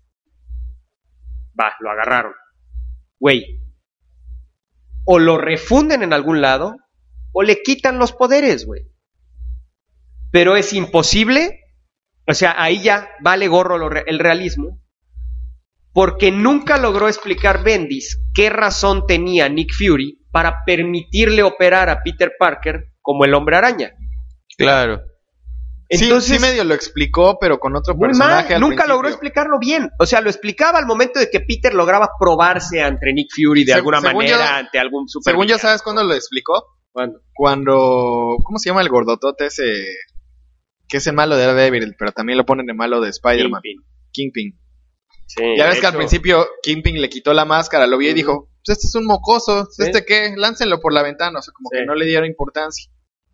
Va, lo agarraron. Güey. O lo refunden en algún lado, o le quitan los poderes, güey. Pero es imposible. O sea, ahí ya vale gorro el realismo. Porque nunca logró explicar Bendis qué razón tenía Nick Fury para permitirle operar a Peter Parker como el Hombre Araña. Claro. Entonces, sí medio lo explicó, pero con otro muy personaje mal, al nunca principio. logró explicarlo bien. O sea, lo explicaba al momento de que Peter lograba probarse ante Nick Fury de alguna Según manera, yo- ante algún super. Según yo, ¿sabes cuándo lo explicó? Cuando... ¿Cómo se llama el gordotote ese? Que es el malo de Daredevil, pero también lo ponen de malo de Spider-Man. Kingpin. Sí, Ya ves de que al hecho, principio Kingpin le quitó la máscara, lo vio y dijo, pues este es un mocoso, ¿este qué? Láncenlo por la ventana, o sea, como Sí. que no le dieron importancia.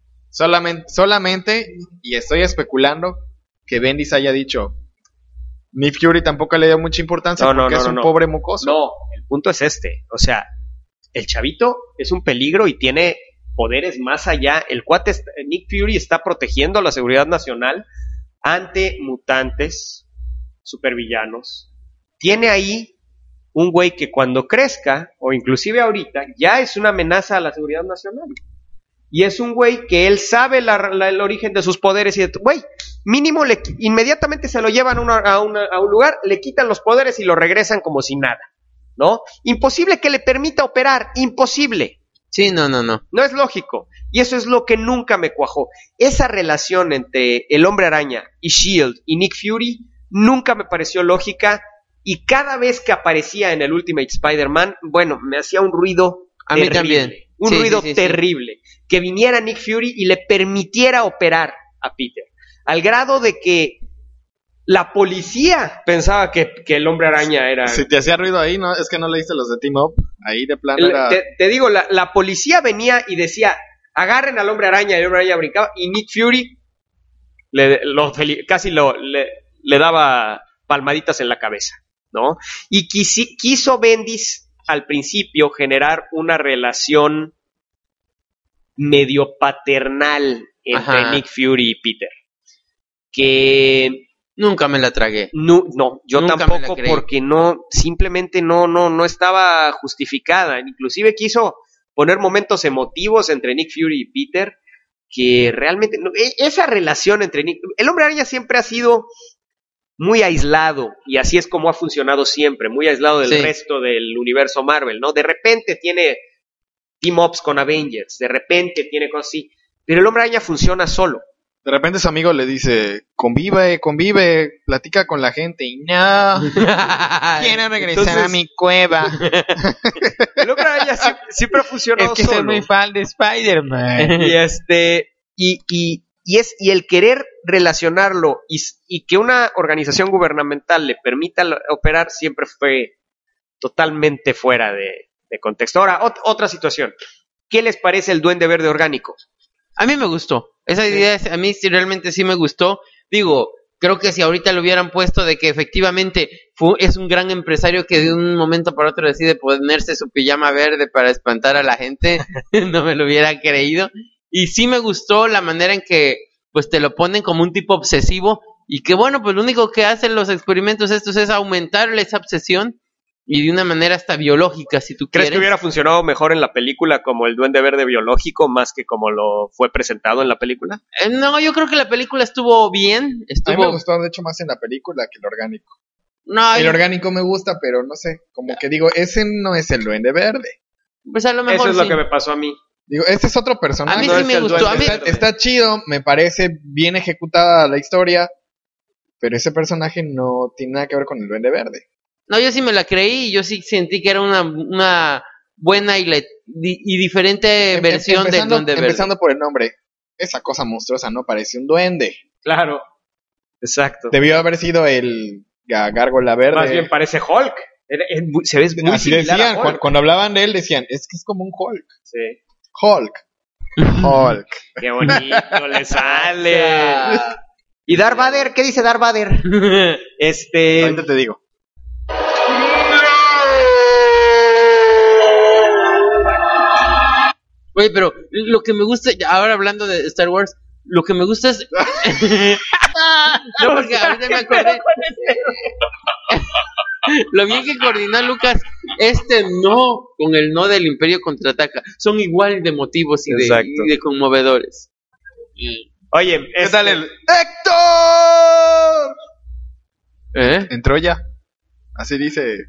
Solamente, y estoy especulando, que Bendis haya dicho, Nick Fury tampoco le dio mucha importancia porque es un pobre mocoso. No, el punto es este. O sea, el chavito es un peligro y tiene poderes más allá. El cuate, Nick Fury está protegiendo a la seguridad nacional ante mutantes, supervillanos. Tiene ahí un güey que cuando crezca, o inclusive ahorita, ya es una amenaza a la seguridad nacional. Y es un güey que él sabe el origen de sus poderes y de... Güey, mínimo inmediatamente se lo llevan a un lugar, le quitan los poderes y lo regresan como si nada, ¿no? Imposible que le permita operar, imposible. Sí, no. No es lógico. Y eso es lo que nunca me cuajó. Esa relación entre el Hombre Araña y S.H.I.E.L.D. y Nick Fury nunca me pareció lógica. Y cada vez que aparecía en el Ultimate Spider-Man, bueno, me hacía un ruido A mí terrible. también. Un Sí, ruido sí. terrible. Que viniera Nick Fury y le permitiera operar a Peter. Al grado de que la policía pensaba que el Hombre Araña era... Si te hacía ruido ahí, no, es que no leíste los de Team Up, ahí de plano era... Te digo, la policía venía y decía, agarren al Hombre Araña, y el Hombre Araña brincaba, y Nick Fury casi le daba palmaditas en la cabeza, ¿no? Y quiso Bendis al principio generar una relación medio paternal entre Ajá. Nick Fury y Peter. Que Nunca me la tragué. no, yo Nunca me la tampoco, creí. porque simplemente no estaba justificada. Inclusive quiso poner momentos emotivos entre Nick Fury y Peter, que realmente, esa relación entre el Hombre Araña siempre ha sido muy aislado, y así es como ha funcionado siempre, muy aislado del Sí. resto del universo Marvel, ¿no? De repente tiene team-ups con Avengers, de repente tiene cosas así, pero el Hombre Araña funciona solo. De repente su amigo le dice, convive, platica con la gente, y no, quiero regresar Entonces- a mi cueva. El Hombre Araña siempre ha funcionado Es que soy solo. muy fan de Spider-Man. Y el querer relacionarlo y que una organización gubernamental le permita operar siempre fue totalmente fuera de contexto. Ahora, otra situación. ¿Qué les parece el Duende Verde orgánico? A mí me gustó. Esa idea a mí sí, realmente sí me gustó. Digo, creo que si ahorita lo hubieran puesto de que efectivamente es un gran empresario que de un momento para otro decide ponerse su pijama verde para espantar a la gente, no me lo hubiera creído. Y sí me gustó la manera en que pues te lo ponen como un tipo obsesivo y que bueno, pues lo único que hacen los experimentos estos es aumentarle esa obsesión y de una manera hasta biológica, si tú ¿Crees quieres. que hubiera funcionado mejor en la película como el Duende Verde biológico más que como lo fue presentado en la película? No, yo creo que la película estuvo bien. A mí me Estuvo... gustó, de hecho, más en la película que el orgánico. No, El orgánico me gusta, pero no sé, como que digo, ese no es el Duende Verde. pues a lo mejor Eso es sí. lo que me pasó a mí. Digo, este es otro personaje. A mí no sí es me el gustó. Duende A mí, Verde. Está chido, me parece bien ejecutada la historia, pero ese personaje no tiene nada que ver con el Duende Verde. no, yo sí me la creí y yo sí sentí que era una buena y diferente versión del Duende Verde. Empezando por el nombre. Esa cosa monstruosa no parece un duende. Claro. Exacto. Debió haber sido el Gárgola Verde. Más bien parece Hulk. Se ve muy Así similar decían, a Hulk. cuando hablaban de él decían, es que es como un Hulk. Sí. Hulk. Hulk. Qué bonito le sale. ¿Y Darth Vader? ¿Qué dice Darth Vader? Ahorita te digo. Oye, pero lo que me gusta, ahora hablando de Star Wars, lo que me gusta es... No, porque ahorita me acordé. Lo bien que coordinó Lucas, no con el no del Imperio Contraataca, son igual de emotivos y de conmovedores. Oye, ¿qué tal el ¡Héctor! Entró ya. Así dice.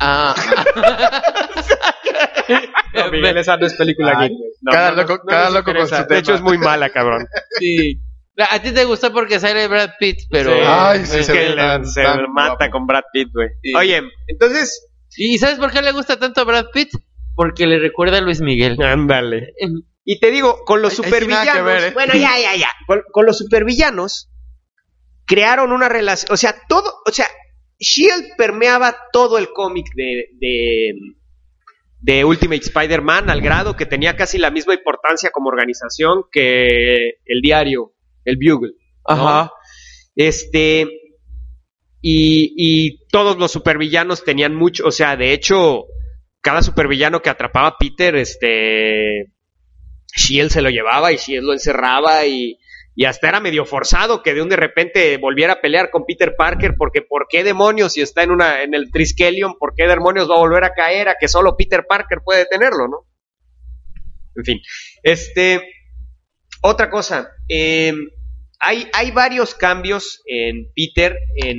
No, Miguel, esa no es película aquí. Cada loco con su tema. De hecho, es muy mala, cabrón. Sí. A ti te gustó porque sale Brad Pitt, pero... Sí. Ay, sí, es se que ve tan mata guapo. con Brad Pitt, güey. Sí. Oye, entonces... ¿Y sabes por qué le gusta tanto a Brad Pitt? Porque le recuerda a Luis Miguel. Ándale. Y te digo, con los Ahí sí supervillanos... nada que ver, ¿eh? Bueno, ya. Con los supervillanos crearon una relación... O sea, S.H.I.E.L.D. permeaba todo el cómic de Ultimate Spider-Man al grado que tenía casi la misma importancia como organización que el diario, el Bugle, ¿no? Ajá. Y todos los supervillanos tenían mucho, o sea, de hecho, cada supervillano que atrapaba a Peter, S.H.I.E.L.D. se lo llevaba y S.H.I.E.L.D. lo encerraba y hasta era medio forzado que de repente volviera a pelear con Peter Parker porque ¿por qué demonios si está en el Triskelion? ¿Por qué demonios va a volver a caer a que solo Peter Parker puede detenerlo, no? En fin, otra cosa, hay varios cambios en Peter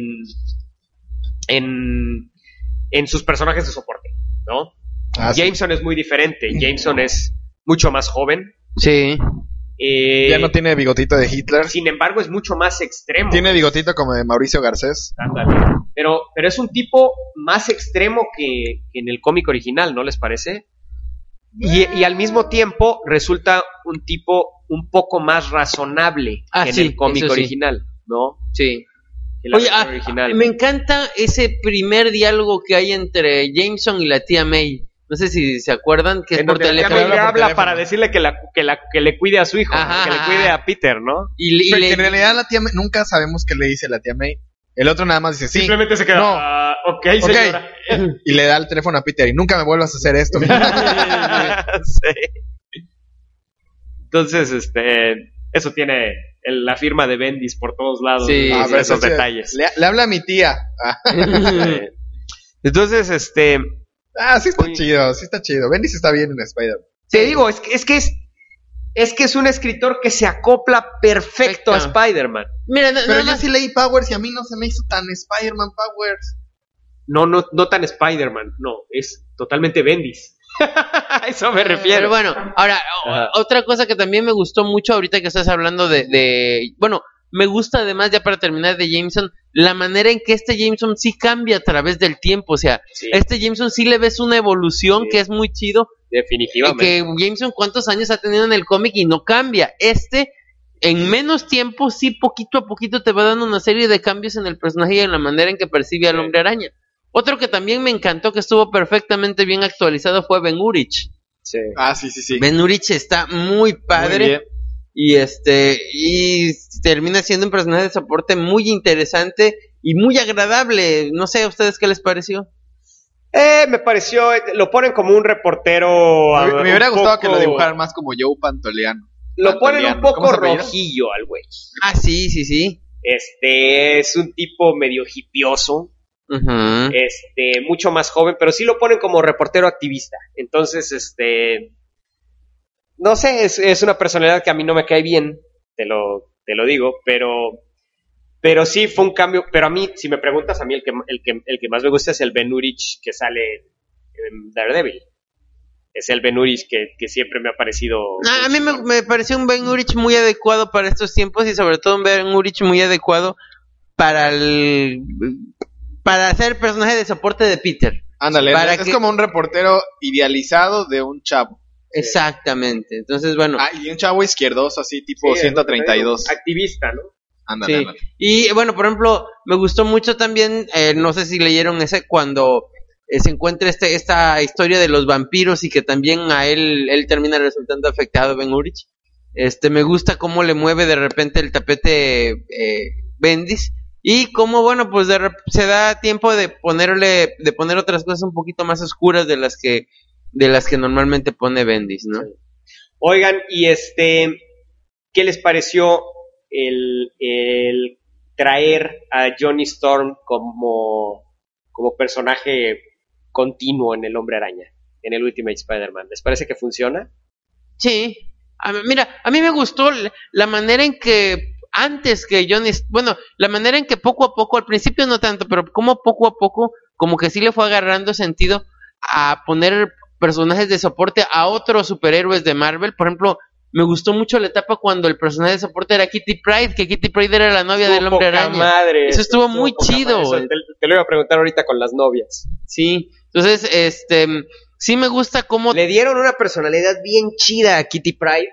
en sus personajes de soporte, ¿no? Jameson es muy diferente, Jameson es mucho más joven. Sí. Ya no tiene bigotito de Hitler. Sin embargo, es mucho más extremo. Tiene bigotito como de Mauricio Garcés. Ándale. Pero es un tipo más extremo que en el cómic original, ¿no les parece? Y al mismo tiempo resulta un tipo un poco más razonable que en el cómic original, ¿no? Sí. Que la Oye, versión original. me encanta ese primer diálogo que hay entre Jameson y la tía May. No sé si se acuerdan que es En por donde la tía teléfono. May le habla para decirle que le cuide a su hijo, Ajá, que le cuide a Peter, ¿no? Pero en realidad la tía May, nunca sabemos qué le dice la tía May. El otro nada más dice sí. Simplemente se queda, No. ok, señora. Y le da el teléfono a Peter y nunca me vuelvas a hacer esto. Sí. Entonces, eso tiene la firma de Bendis por todos lados. Sí, ¿no? sí, Esos sí. detalles. Le habla a mi tía. Entonces, Sí está chido, sí está chido. Bendis está bien en Spider-Man. te digo, es que es un escritor que se acopla perfecto a Spider-Man. Mira, Pero yo sí leí Powers y a mí no se me hizo tan Spider-Man Powers. No tan Spider-Man, no, es totalmente Bendis. A eso me refiero. Pero bueno, ahora, Ajá. otra cosa que también me gustó mucho ahorita que estás hablando bueno, me gusta además, ya para terminar, de Jameson, la manera en que Jameson sí cambia a través del tiempo. O sea, Sí. Jameson sí le ves una evolución Sí. que es muy chido. Definitivamente. Que Jameson cuántos años ha tenido en el cómic y no cambia. En menos tiempo, sí, poquito a poquito te va dando una serie de cambios en el personaje y en la manera en que percibe al Hombre Araña. Otro que también me encantó, que estuvo perfectamente bien actualizado, fue Ben Urich. Sí. Sí. Ben Urich está muy padre. Muy bien. Y termina siendo un personaje de soporte muy interesante y muy agradable. No sé, ¿a ustedes qué les pareció? Me pareció, lo ponen como un reportero. Me hubiera un gustado poco- que lo dibujaran más como Joe Pantoleano. Lo ponen un ¿Cómo poco se apellida? rojillo al güey. Ah, sí. Es un tipo medio hipioso, Ujú. mucho más joven, pero sí lo ponen como reportero activista. Entonces, no sé, es una personalidad que a mí no me cae bien, te lo digo, pero sí fue un cambio. Pero a mí, si me preguntas, a mí el que más me gusta es el Ben Urich que sale en Daredevil. Es el Ben Urich que siempre me ha parecido. A mí me pareció un Ben Urich muy adecuado para estos tiempos y sobre todo un Ben Urich muy adecuado para hacer personaje de soporte de Peter. Ándale, Para es que- como un reportero idealizado de un chavo. Exactamente. Entonces, bueno. Y un chavo izquierdoso así, tipo 132. Activista, ¿no? Ándale, Sí. ándale. Y bueno, por ejemplo, me gustó mucho también, no sé si leyeron ese, cuando se encuentra esta historia de los vampiros y que también a él termina resultando afectado, Ben Urich. Me gusta cómo le mueve de repente el tapete Bendis y cómo, bueno, pues se da tiempo de poner otras cosas un poquito más oscuras de las que normalmente pone Bendis, ¿no? Oigan, y ¿qué les pareció el traer a Johnny Storm como personaje continuo en el Hombre Araña, en el Ultimate Spider-Man? ¿Les parece que funciona? Sí. Mira, a mí me gustó la manera en que antes que la manera en que poco a poco, al principio no tanto, pero como poco a poco, como que sí le fue agarrando sentido a poner personajes de soporte a otros superhéroes de Marvel. Por ejemplo, me gustó mucho la etapa cuando el personaje de soporte era Kitty Pryde, que Kitty Pryde era la novia del Hombre Araña. Madre, eso estuvo muy chido. Eso te lo iba a preguntar ahorita con las novias. Sí, entonces, sí me gusta cómo... Le dieron una personalidad bien chida a Kitty Pryde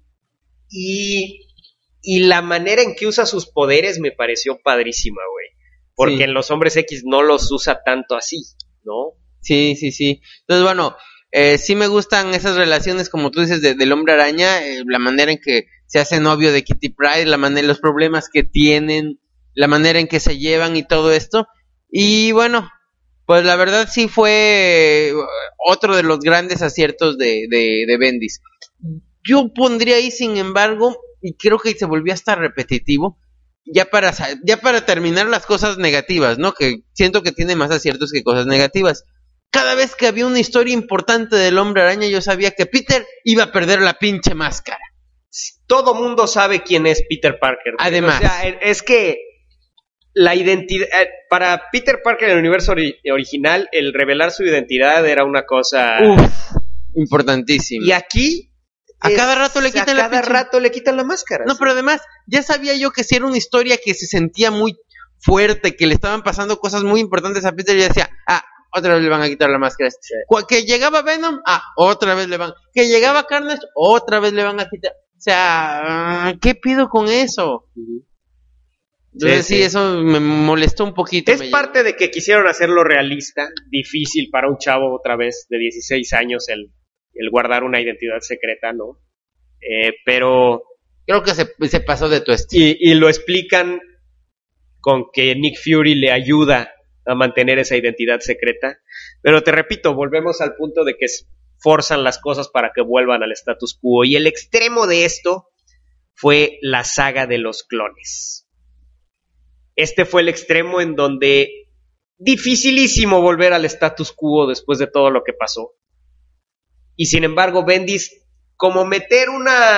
y la manera en que usa sus poderes me pareció padrísima, güey. Porque Sí. en los Hombres X no los usa tanto así, ¿no? Sí. Entonces, bueno, sí me gustan esas relaciones, como tú dices, del Hombre Araña, la manera en que se hace novio de Kitty Pryde, los problemas que tienen, la manera en que se llevan y todo esto. Y bueno, pues la verdad sí fue otro de los grandes aciertos de Bendis. Yo pondría ahí, sin embargo, y creo que se volvió hasta repetitivo, ya para terminar las cosas negativas, ¿no? Que siento que tiene más aciertos que cosas negativas. Cada vez que había una historia importante del Hombre Araña, yo sabía que Peter iba a perder la pinche máscara. Todo mundo sabe quién es Peter Parker. Además. O sea, es que la identidad... para Peter Parker en el universo original, el revelar su identidad era una cosa... Importantísimo. Y aquí... A cada rato le quitan la máscara. No, sí. pero además, ya sabía yo que si era una historia que se sentía muy fuerte, que le estaban pasando cosas muy importantes a Peter, y decía, otra vez le van a quitar la máscara. Sí. Que llegaba Venom, otra vez le van. Que llegaba Carnage, otra vez le van a quitar. O sea, ¿qué pido con eso? Entonces sí, eso me molestó un poquito. Es parte de que quisieron hacerlo realista, difícil para un chavo otra vez de 16 años el guardar una identidad secreta, ¿no? Pero... Creo que se pasó de tu estilo. Y lo explican con que Nick Fury le ayuda a mantener esa identidad secreta. Pero te repito, volvemos al punto de que forzan las cosas para que vuelvan al status quo. Y el extremo de esto fue la saga de los clones. Este fue el extremo en donde dificilísimo volver al status quo después de todo lo que pasó. Y sin embargo, Bendis, como meter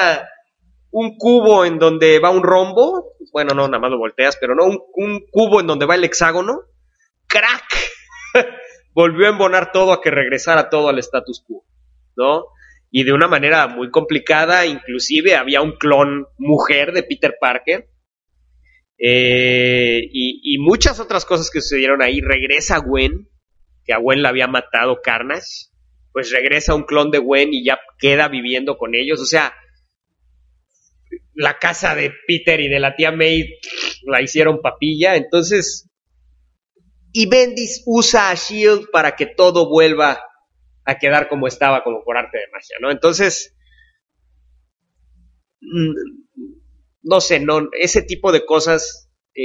un cubo en donde va un rombo, bueno, no, nada más lo volteas, pero no, un cubo en donde va el hexágono, ¡crack! Volvió a embonar todo a que regresara todo al status quo, ¿no? Y de una manera muy complicada, inclusive había un clon mujer de Peter Parker, y muchas otras cosas que sucedieron ahí. Regresa Gwen, que a Gwen la había matado Carnage, pues regresa un clon de Gwen y ya queda viviendo con ellos. O sea, la casa de Peter y de la tía May la hicieron papilla. Entonces, y Bendis usa a S.H.I.E.L.D. para que todo vuelva a quedar como estaba, como por arte de magia, ¿no? Entonces, no sé, ese tipo de cosas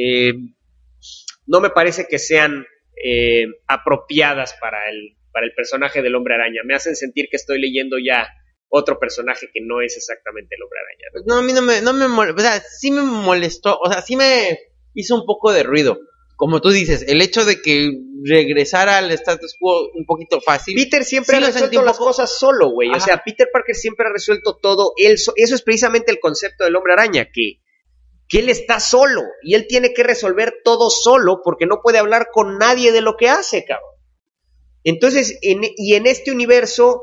no me parece que sean apropiadas para el personaje del Hombre Araña. Me hacen sentir que estoy leyendo ya otro personaje que no es exactamente el Hombre Araña, ¿no? Pues no, a mí no me molestó, o sea, sí me molestó, o sea, sí me hizo un poco de ruido. Como tú dices, el hecho de que regresara al status quo un poquito fácil. Peter siempre sí ha resuelto las cosas solo, güey. O sea, Peter Parker siempre ha resuelto todo él. Eso es precisamente el concepto del Hombre Araña, que él está solo y él tiene que resolver todo solo porque no puede hablar con nadie de lo que hace, cabrón. Entonces, en este universo,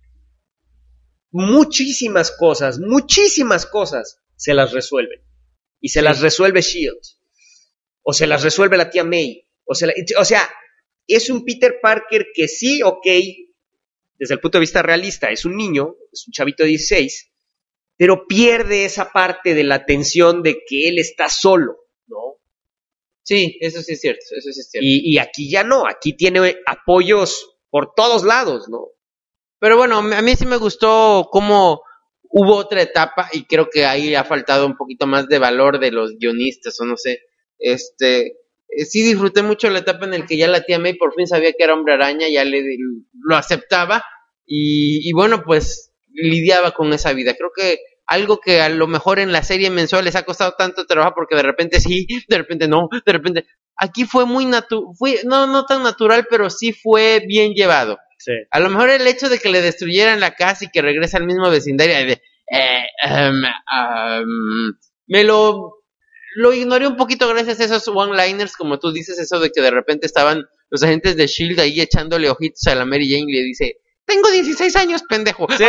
muchísimas cosas se las resuelven. Y se las resuelve S.H.I.E.L.D. O se las resuelve la tía May. O sea, es un Peter Parker que sí, ok, desde el punto de vista realista, es un niño, es un chavito de 16, pero pierde esa parte de la tensión de que él está solo, ¿no? Sí, eso sí es cierto, Y aquí ya no, aquí tiene apoyos por todos lados, ¿no? Pero bueno, a mí sí me gustó cómo hubo otra etapa, y creo que ahí ha faltado un poquito más de valor de los guionistas, o no sé. Sí disfruté mucho la etapa en la que ya la tía May por fin sabía que era Hombre Araña, ya lo aceptaba, y bueno, pues lidiaba con esa vida. Creo que algo que a lo mejor en la serie mensual les ha costado tanto trabajo porque de repente sí, de repente no, de repente... Aquí fue muy no tan natural, pero sí fue bien llevado. Sí. A lo mejor el hecho de que le destruyeran la casa y que regrese al mismo vecindario, me lo ignoré un poquito gracias a esos one-liners, como tú dices, eso de que de repente estaban los agentes de S.H.I.E.L.D. ahí echándole ojitos a la Mary Jane y le dice, tengo 16 años, pendejo. Sí.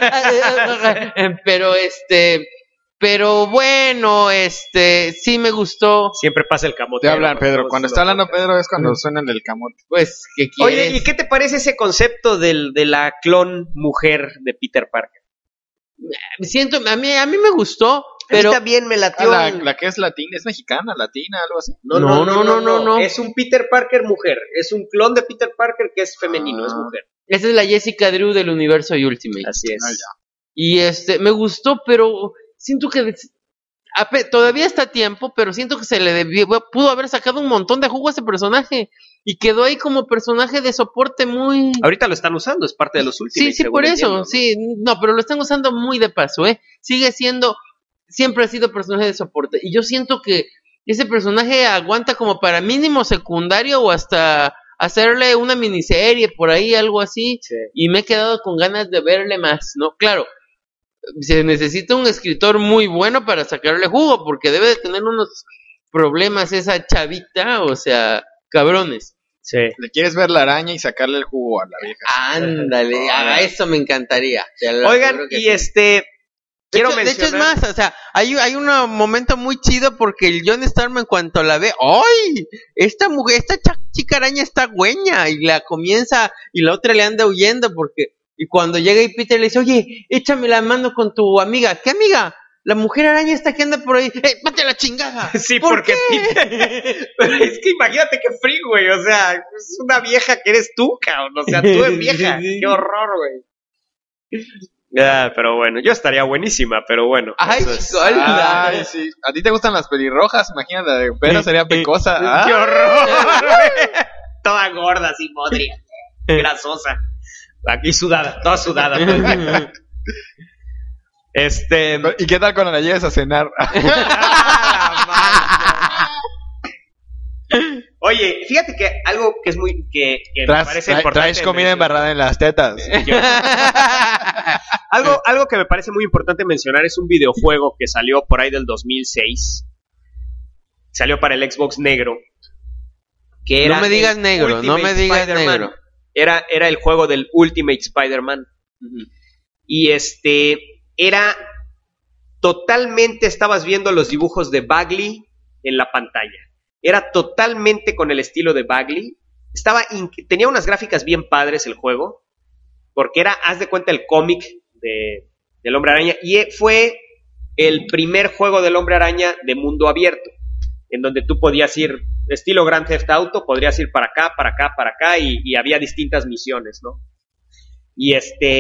Pero bueno, sí me gustó. Siempre pasa el camote. Te hablan, Pedro. Cuando está hablando Pedro es cuando suenan el camote. Pues, ¿qué quieres? Oye, ¿y qué te parece ese concepto de la clon mujer de Peter Parker? A mí me gustó, pero... A mí también me latió. La que es latina, es mexicana, latina, algo así. No. Es un Peter Parker mujer. Es un clon de Peter Parker que es femenino, es mujer. Esa es la Jessica Drew del universo Ultimate. Así es. Y me gustó, siento que todavía está a tiempo, pero siento que pudo haber sacado un montón de jugo a ese personaje y quedó ahí como personaje de soporte muy... Ahorita lo están usando, es parte de los últimos. Sí, por eso, sí, no, pero lo están usando muy de paso, siempre ha sido personaje de soporte y yo siento que ese personaje aguanta como para mínimo secundario o hasta hacerle una miniserie por ahí, algo así, Sí. Y me he quedado con ganas de verle más, ¿no? Claro, se necesita un escritor muy bueno para sacarle jugo, porque debe de tener unos problemas esa chavita, o sea, cabrones. Sí. Le quieres ver la araña y sacarle el jugo a la vieja. Ándale, eso me encantaría. Oigan, y quiero de hecho es mencionar... más, o sea, hay un momento muy chido porque el John Storm en cuanto la ve, ¡ay! Esta chica araña está güeña, y la comienza, y la otra le anda huyendo y cuando llega y Peter le dice, oye, échame la mano con tu amiga. ¿Qué amiga? La mujer araña esta que anda por ahí. ¡Vete a la chingada! Sí, ¿Por porque Pero es que imagínate qué frío, güey. O sea, es una vieja que eres tú, cabrón. O sea, tú eres vieja. Qué horror, güey. Pero bueno, yo estaría buenísima, pero bueno. ¡Ay, hola! Ay, sí. ¿A ti te gustan las pelirrojas? Imagínate, la de Pedro sería pecosa. ¡Qué Ah. horror! Toda gorda, así, podrida. Grasosa. Aquí sudada, toda sudada. ¿Y qué tal cuando la lleves a cenar? Oye, fíjate que algo que es que me parece importante. Traes comida embarrada en las tetas. Algo que me parece muy importante mencionar es un videojuego que salió por ahí del 2006. Salió para el Xbox negro. Que era No me digas negro, no me digas Spider-Man. negro. Era el juego del Ultimate Spider-Man. Y era totalmente, estabas viendo los dibujos de Bagley en la pantalla. Era totalmente con el estilo de Bagley. Tenía unas gráficas bien padres el juego, porque haz de cuenta, el cómic del Hombre Araña, y fue el primer juego del Hombre Araña de mundo abierto, en donde tú podías ir, estilo Grand Theft Auto, podrías ir para acá, y había distintas misiones, ¿no? Y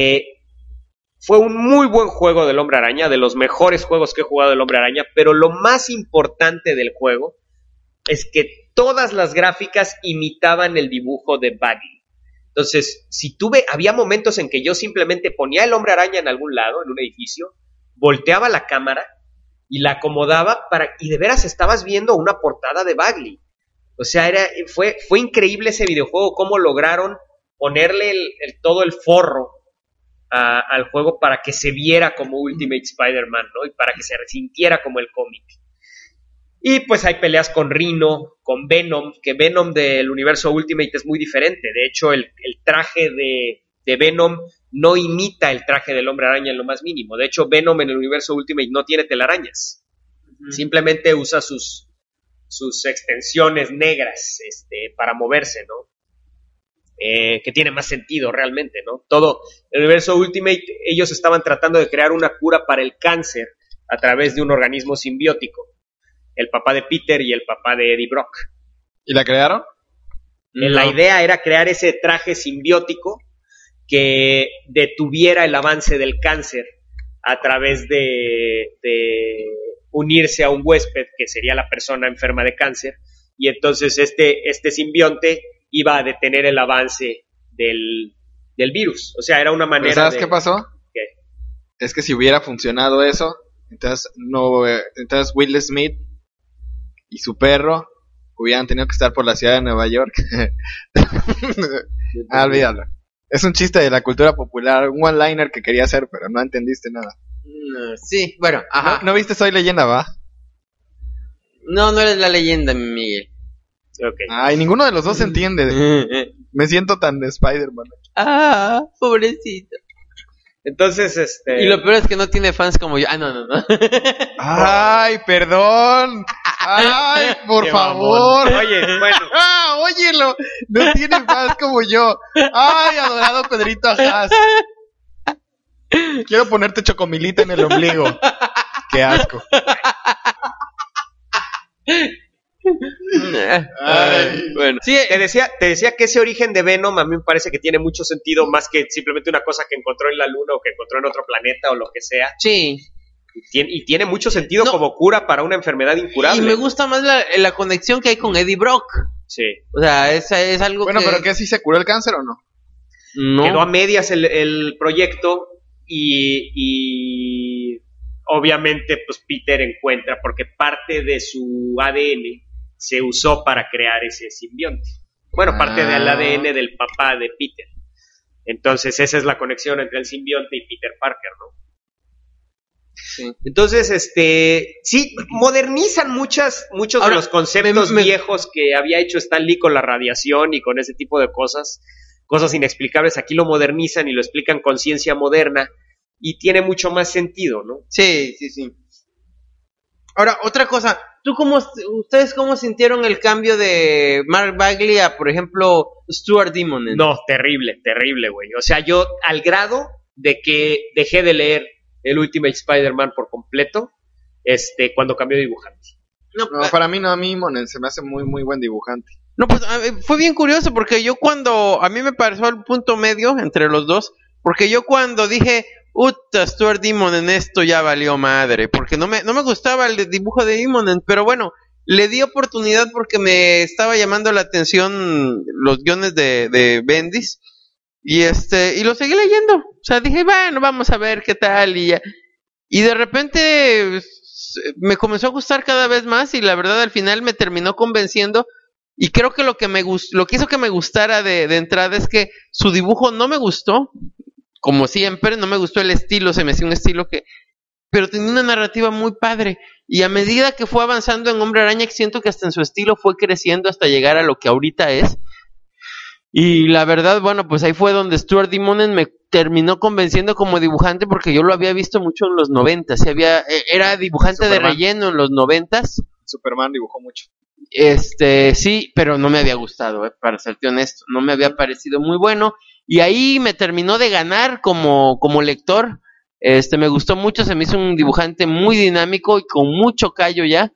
fue un muy buen juego del Hombre Araña, de los mejores juegos que he jugado del Hombre Araña, pero lo más importante del juego es que todas las gráficas imitaban el dibujo de Bagley. Entonces, había momentos en que yo simplemente ponía el Hombre Araña en algún lado, en un edificio, volteaba la cámara y la acomodaba y de veras estabas viendo una portada de Bagley. O sea, fue increíble ese videojuego, cómo lograron ponerle todo el forro al juego para que se viera como Ultimate Spider-Man, ¿no? Y para que se sintiera como el cómic. Y pues hay peleas con Rhino, con Venom, que Venom del universo Ultimate es muy diferente. De hecho, el traje de Venom no imita el traje del Hombre Araña en lo más mínimo. De hecho, Venom en el universo Ultimate no tiene telarañas. Simplemente usa sus extensiones negras para moverse, ¿no? Que tiene más sentido realmente, ¿no? Todo el universo Ultimate, ellos estaban tratando de crear una cura para el cáncer a través de un organismo simbiótico. El papá de Peter y el papá de Eddie Brock. ¿Y la crearon? La idea era crear ese traje simbiótico que detuviera el avance del cáncer a través de unirse a un huésped, que sería la persona enferma de cáncer, y entonces este simbionte iba a detener el avance del virus. O sea, era una manera. ¿Sabes qué pasó? ¿Qué? es que si hubiera funcionado eso, entonces entonces Will Smith y su perro hubieran tenido que estar por la ciudad de Nueva York. Olvídalo. Es un chiste de la cultura popular, un one-liner que quería hacer, pero no entendiste nada. Sí, bueno, ajá. ¿No viste Soy Leyenda, va? No eres la leyenda, Miguel. Ok. Ay, ninguno de los dos se entiende. Me siento tan de Spider-Man. Pobrecito. Entonces, Y lo peor es que no tiene fans como yo. No. Ay, perdón. Ay, por Qué favor. mamón. Oye, bueno. Óyelo. No tiene fans como yo. Ay, adorado Pedrito Ajaz. Quiero ponerte chocomilita en el ombligo. Qué asco. Ay. Bueno, sí, Te decía que ese origen de Venom a mí me parece que tiene mucho sentido, más que simplemente una cosa que encontró en la luna o que encontró en otro planeta o lo que sea. sí. Y tiene mucho sentido No. como cura para una enfermedad incurable. Y me gusta más la conexión que hay con Eddie Brock. Sí. O sea, es algo Bueno, que... pero ¿qué si se curó el cáncer o no? No. Quedó a medias el proyecto y obviamente pues Peter encuentra, porque parte de su ADN se usó para crear ese simbionte. Bueno, parte del ADN del papá de Peter. Entonces esa es la conexión entre el simbionte y Peter Parker, ¿no? Sí. Entonces, sí, modernizan muchos Ahora, de los conceptos me- viejos que había hecho Stan Lee con la radiación y con ese tipo de cosas inexplicables. Aquí lo modernizan y lo explican con ciencia moderna y tiene mucho más sentido, ¿no? Sí. Ahora, otra cosa. ¿Ustedes cómo sintieron el cambio de Mark Bagley a, por ejemplo, Stuart Immonen? No, terrible, güey. O sea, yo al grado de que dejé de leer el Ultimate Spider-Man por completo, cuando cambió de dibujante. No, para mí no, a mí Monen se me hace muy, muy buen dibujante. No, pues fue bien curioso porque a mí me pareció el punto medio entre los dos, porque yo cuando dije, Stuart Immonen, esto ya valió madre, porque no me gustaba el dibujo de Immonen, pero bueno, le di oportunidad porque me estaba llamando la atención los guiones de Bendis, y lo seguí leyendo, o sea, dije, bueno, vamos a ver qué tal, y de repente me comenzó a gustar cada vez más, y la verdad al final me terminó convenciendo. Y creo que lo que hizo que me gustara de entrada es que su dibujo no me gustó, como siempre, no me gustó el estilo, se me hacía un estilo pero tenía una narrativa muy padre. Y a medida que fue avanzando en Hombre Araña, siento que hasta en su estilo fue creciendo hasta llegar a lo que ahorita es. Y la verdad, bueno, pues ahí fue donde Stuart Immonen me terminó convenciendo como dibujante, porque yo lo había visto mucho en los 90s, era dibujante Superman. de relleno en los 90s. Superman dibujó mucho. Sí, pero no me había gustado, para serte honesto, no me había parecido muy bueno, y ahí me terminó de ganar como lector. Me gustó mucho, se me hizo un dibujante muy dinámico y con mucho callo ya,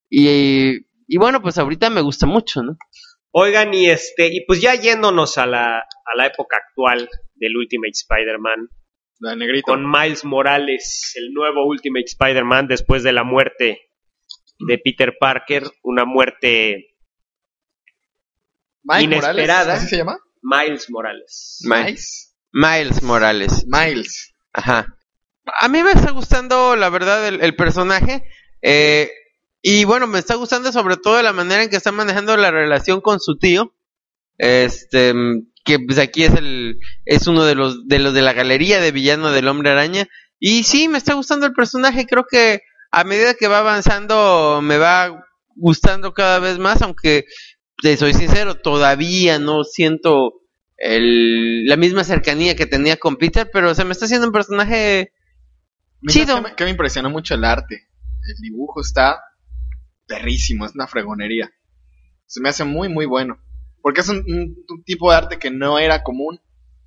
y bueno, pues ahorita me gusta mucho, ¿no? Oigan, y pues ya yéndonos a la época actual del Ultimate Spider-Man, La de negrito. con Miles Morales, el nuevo Ultimate Spider-Man después de la muerte de Peter Parker, una muerte Mike inesperada. Morales, ¿así se llama? Miles Morales. Miles Morales. Miles. Ajá. A mí me está gustando, la verdad, el personaje. Y bueno, me está gustando sobre todo la manera en que está manejando la relación con su tío. Que pues aquí es uno de los de la galería de villano del Hombre Araña. Y sí, me está gustando el personaje. Creo que a medida que va avanzando me va gustando cada vez más, aunque te soy sincero, todavía no siento la misma cercanía que tenía con Peter, pero se me está haciendo un personaje chido. Que me impresionó mucho el arte. El dibujo está perrísimo, es una fregonería. Se me hace muy, muy bueno. Porque es un tipo de arte que no era común.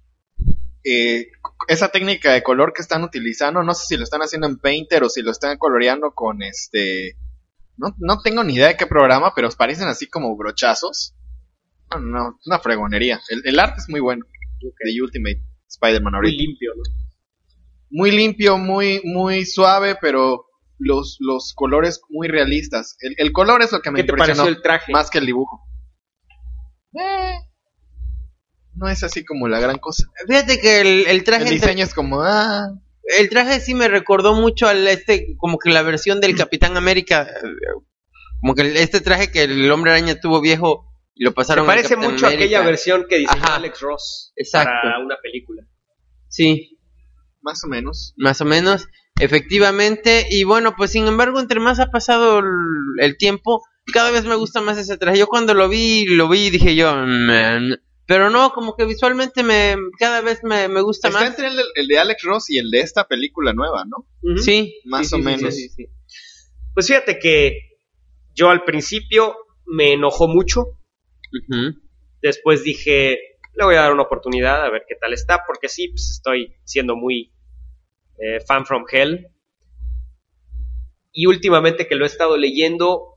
Esa técnica de color que están utilizando, no sé si lo están haciendo en Painter o si lo están coloreando con no tengo ni idea de qué programa, pero parecen así como brochazos. No, es una fregonería. El arte es muy bueno. De Ultimate Spider-Man Muy ahorita. limpio, ¿no? Muy limpio, muy, muy suave, pero los colores muy realistas. El color es lo que me ¿Qué te impresionó pareció el traje? más que el dibujo. No es así como la gran cosa. Fíjate que el traje El diseño es como, el traje sí me recordó mucho al como que la versión del Capitán América, como que este traje que el Hombre Araña tuvo viejo y lo pasaron Me parece al Capitán mucho a América. aquella versión que diseñó Ajá. Alex Ross Exacto. para una película. Sí, Más o menos. más o menos, efectivamente. Y bueno, pues sin embargo, entre más ha pasado el tiempo, cada vez me gusta más ese traje. Yo cuando lo vi y dije yo, man. Pero no, como que visualmente cada vez me gusta Está más. entre el de Alex Ross y el de esta película nueva, ¿no? Ujú. Sí, Más sí, o sí, menos. sí, sí. Pues fíjate que yo al principio me enojó mucho. Ujú. Después dije, le voy a dar una oportunidad a ver qué tal está, porque sí, pues estoy siendo muy fan from hell. Y últimamente que lo he estado leyendo,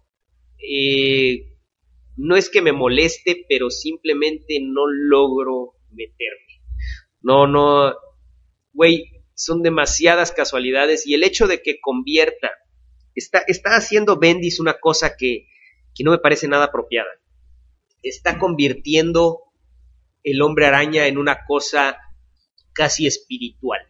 no es que me moleste, pero simplemente no logro meterme. No, güey, son demasiadas casualidades y el hecho de que convierta, está haciendo Bendis una cosa que no me parece nada apropiada. Está convirtiendo el Hombre Araña en una cosa casi espiritual.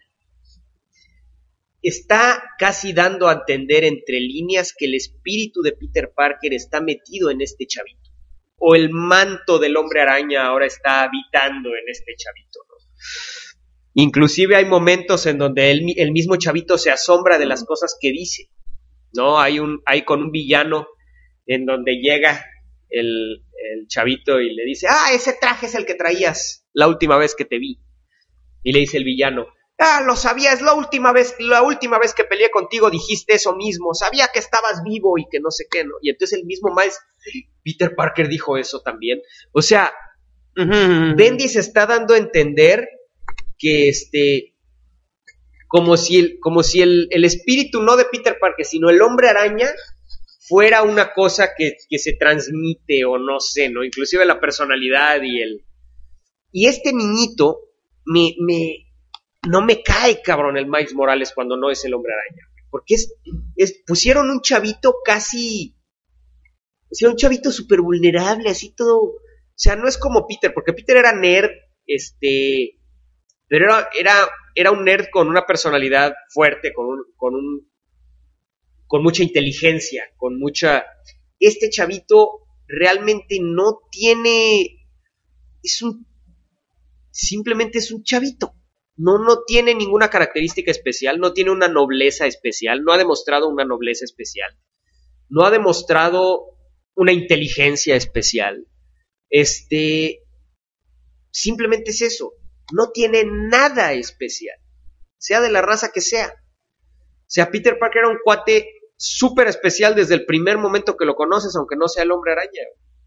Está casi dando a entender entre líneas que el espíritu de Peter Parker está metido en este chavito. O el manto del Hombre Araña ahora está habitando en este chavito, ¿no? Inclusive hay momentos en donde el mismo chavito se asombra de las cosas que dice, ¿no? Hay con un villano en donde llega el chavito y le dice, ese traje es el que traías la última vez que te vi. Y le dice el villano, lo sabía, es la última vez que peleé contigo dijiste eso mismo, sabía que estabas vivo y que no sé qué, ¿no? Y entonces el mismo Miles, Peter Parker dijo eso también. O sea, Bendis está dando a entender que como si el espíritu no de Peter Parker, sino el Hombre Araña fuera una cosa que se transmite o no sé, ¿no? Inclusive la personalidad y este niñito no me cae, cabrón, el Miles Morales cuando no es el Hombre Araña, porque pusieron un chavito un chavito súper vulnerable, así todo, o sea, no es como Peter, porque Peter era nerd, pero era un nerd con una personalidad fuerte, con mucha inteligencia, este chavito realmente no tiene, simplemente es un chavito, no tiene ninguna característica especial, no tiene una nobleza especial, no ha demostrado una nobleza especial, no ha demostrado una inteligencia especial, simplemente es eso, no tiene nada especial, sea de la raza que sea. O sea, Peter Parker era un cuate súper especial desde el primer momento que lo conoces, aunque no sea el Hombre Araña.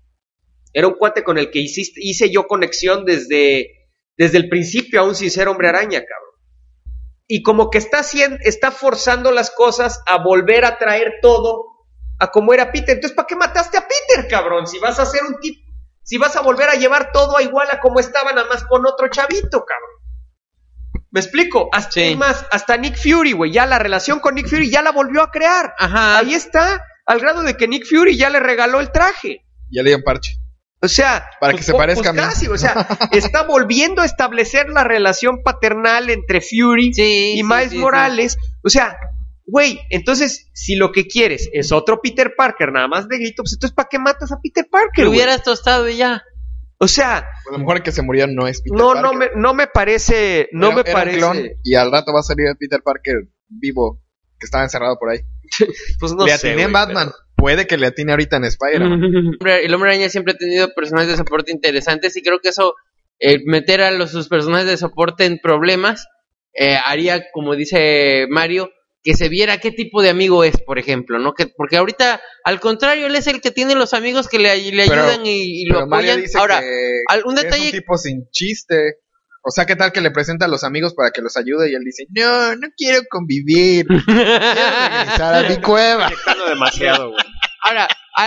Era un cuate con el que hice yo conexión desde el principio, aún sin ser Hombre Araña, cabrón. Y como que está forzando las cosas a volver a traer todo a como era Peter. Entonces, ¿para qué mataste a Peter, cabrón? Si vas a hacer si vas a volver a llevar todo a igual a como estaba, nada más con otro chavito, cabrón. ¿Me explico? Es más, hasta Nick Fury, güey, ya la relación con Nick Fury ya la volvió a crear. Ajá. Ahí está, al grado de que Nick Fury ya le regaló el traje. Ya le dieron parche. O sea, para que se parezca a mí. Casi, o sea, está volviendo a establecer la relación paternal entre Fury y Miles Morales. O sea, güey, entonces, si lo que quieres es otro Peter Parker, nada más de grito, pues entonces, ¿para qué matas a Peter Parker? Lo hubieras tostado y ya. O sea, a lo mejor el que se murió no es Peter Parker. No me parece, era un clon, y al rato va a salir el Peter Parker vivo que estaba encerrado por ahí. Pues no le sé, atiné en Batman. Pero... Puede que le atine ahorita en Spider-Man. El Hombre Araña siempre ha tenido personajes de soporte interesantes y creo que eso, meter a sus personajes de soporte en problemas, haría, como dice Mario, que se viera qué tipo de amigo es, por ejemplo, ¿no? Porque ahorita, al contrario, él es el que tiene los amigos que le ayudan y lo apoyan. Ahora, un detalle... Es un tipo sin chiste. O sea, ¿qué tal que le presenta a los amigos para que los ayude? Y él dice, no quiero convivir. Quiero regresar a mi cueva. demasiado, güey. Ahora,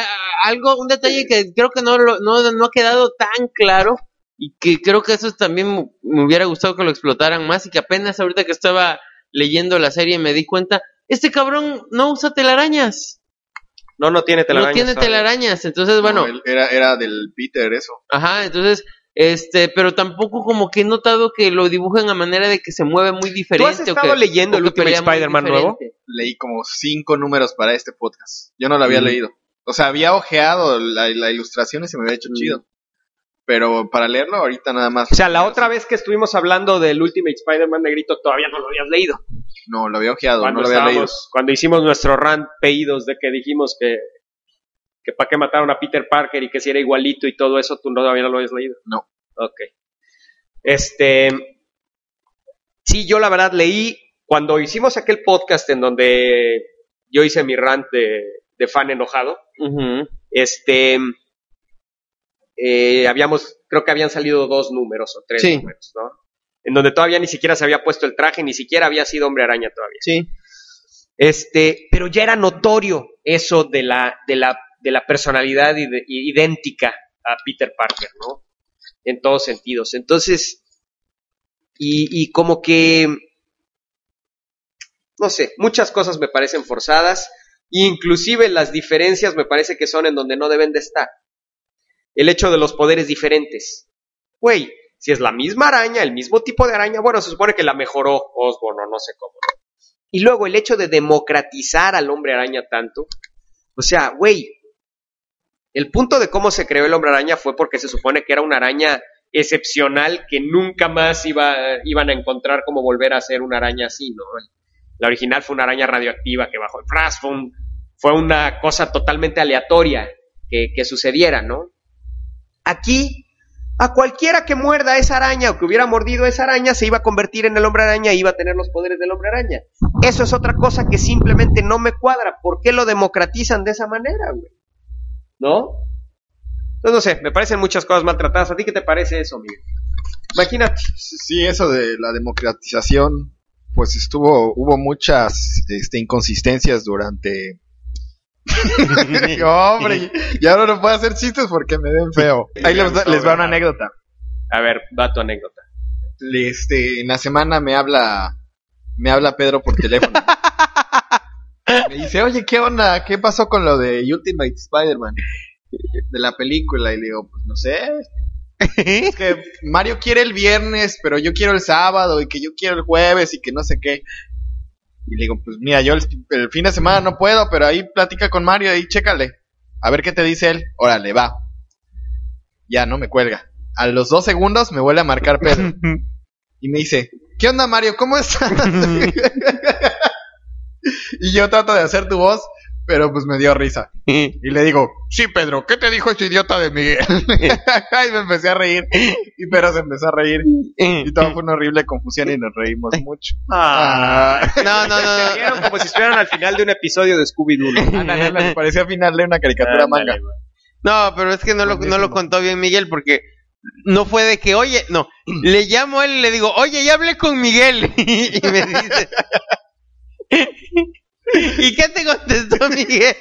un detalle que creo que no ha quedado tan claro y que creo que eso también me hubiera gustado que lo explotaran más y que apenas ahorita que estaba leyendo la serie me di cuenta, este cabrón no usa telarañas. No tiene telarañas. No tiene telarañas, entonces bueno. Era del Peter eso. Ajá, entonces Pero tampoco como que he notado que lo dibujen a manera de que se mueve muy diferente. ¿Tú has estado leyendo o el que Ultimate pelea muy Spider-Man nuevo? diferente? Leí como 5 números para este podcast. Yo no lo había leído. O sea, había ojeado la ilustración y se me había hecho chido. Pero para leerlo ahorita nada más. O sea, la otra vez que estuvimos hablando del Ultimate Spider-Man negrito todavía no lo habías leído. No, lo había ojeado, Cuando no lo había leído. cuando hicimos nuestro rant pedidos de que dijimos que para qué mataron a Peter Parker y que si era igualito y todo eso, tú todavía no lo habías leído. No. Ok. Sí, yo la verdad leí cuando hicimos aquel podcast en donde yo hice mi rant de fan enojado. Ujú. Creo que habían salido 2 números o 3 Sí. números, ¿no? En donde todavía ni siquiera se había puesto el traje, ni siquiera había sido Hombre Araña todavía. Sí. Pero ya era notorio eso de la personalidad idéntica a Peter Parker, ¿no? En todos sentidos. Entonces, y como que, no sé, muchas cosas me parecen forzadas, inclusive las diferencias me parece que son en donde no deben de estar. El hecho de los poderes diferentes. Güey, si es la misma araña, el mismo tipo de araña, bueno, se supone que la mejoró Osborn o no sé cómo. Y luego el hecho de democratizar al Hombre Araña tanto. O sea, güey, el punto de cómo se creó el Hombre Araña fue porque se supone que era una araña excepcional que nunca más iban a encontrar cómo volver a ser una araña así, ¿no? La original fue una araña radioactiva que bajó el flash, fue una cosa totalmente aleatoria que sucediera, ¿no? Aquí, a cualquiera que muerda esa araña o que hubiera mordido esa araña se iba a convertir en el Hombre Araña y iba a tener los poderes del Hombre Araña. Eso es otra cosa que simplemente no me cuadra. ¿Por qué lo democratizan de esa manera, güey? ¿No? Entonces, no sé, me parecen muchas cosas maltratadas. ¿A ti qué te parece eso, Miguel? Imagínate. Sí, eso de la democratización, pues hubo muchas inconsistencias durante... Hombre, ya ahora no puedo hacer chistes porque me ven feo. Ahí les va una anécdota. A ver, va tu anécdota. En la semana me habla Pedro por teléfono. Me dice, oye, ¿qué onda? ¿Qué pasó con lo de Ultimate Spider-Man? De la película. Y le digo, pues no sé. Es que Mario quiere el viernes, pero yo quiero el sábado, y que yo quiero el jueves, y que no sé qué. Y le digo, pues mira, yo el fin de semana no puedo, pero ahí platica con Mario, ahí chécale. A ver qué te dice él. Órale, va. Ya, no me cuelga. A los 2 segundos me vuelve a marcar Pedro. Y me dice, ¿qué onda, Mario? ¿Cómo estás? Y yo trato de hacer tu voz, pero pues me dio risa. Y le digo, sí, Pedro, ¿qué te dijo ese idiota de Miguel? Y me empecé a reír. Y Pedro se empezó a reír. Y todo fue una horrible confusión y nos reímos mucho. No. Se vieron como si estuvieran al final de un episodio de Scooby-Doo. Ándale, parecía final de una caricatura manga. No, pero es que no lo contó bien Miguel porque no fue de que, oye, no, le llamo a él y le digo, oye, ya hablé con Miguel. Y me dice, ¿y qué te contestó Miguel?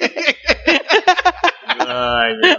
Ay, Dios.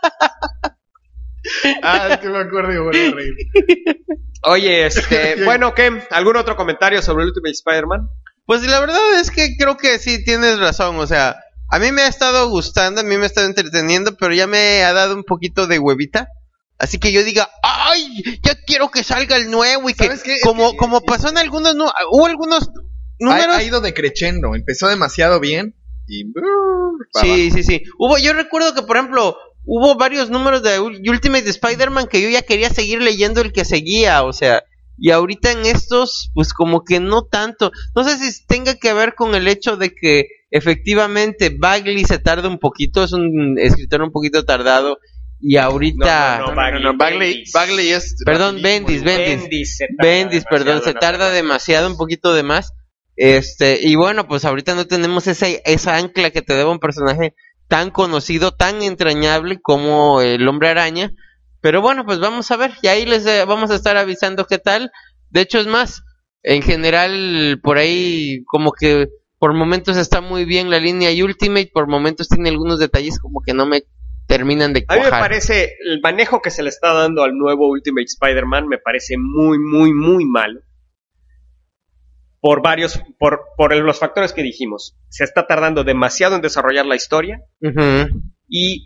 Es que me acuerdo y me vuelvo a reír. Oye, bueno, ¿qué? ¿Algún otro comentario sobre el Ultimate Spider-Man? Pues la verdad es que creo que sí tienes razón, o sea, a mí me ha estado gustando, a mí me ha estado entreteniendo, pero ya me ha dado un poquito de huevita. Así que yo diga, ¡ay! Ya quiero que salga el nuevo y que, como pasó en algunos, hubo algunos números. Ha ido decreciendo, empezó demasiado bien y... Sí. Yo recuerdo que, por ejemplo, hubo varios números de Ultimate Spider-Man que yo ya quería seguir leyendo el que seguía, o sea, y ahorita en estos, pues como que no tanto. No sé si tenga que ver con el hecho de que efectivamente Bagley se tarda un poquito, es un escritor un poquito tardado. Y ahorita... No, Bagley es... Perdón, Bendis, perdón, se tarda demasiado, un poquito de más. Y bueno, pues ahorita no tenemos esa ancla que te deba un personaje tan conocido, tan entrañable como el Hombre Araña. Pero bueno, pues vamos a ver, y ahí les vamos a estar avisando qué tal. De hecho, es más, en general, por ahí como que por momentos está muy bien la línea Ultimate, por momentos tiene algunos detalles como que no me terminan de cuajar. A mí me parece, el manejo que se le está dando al nuevo Ultimate Spider-Man me parece muy, muy, muy malo. Por los factores que dijimos. Se está tardando demasiado en desarrollar la historia. Uh-huh. Y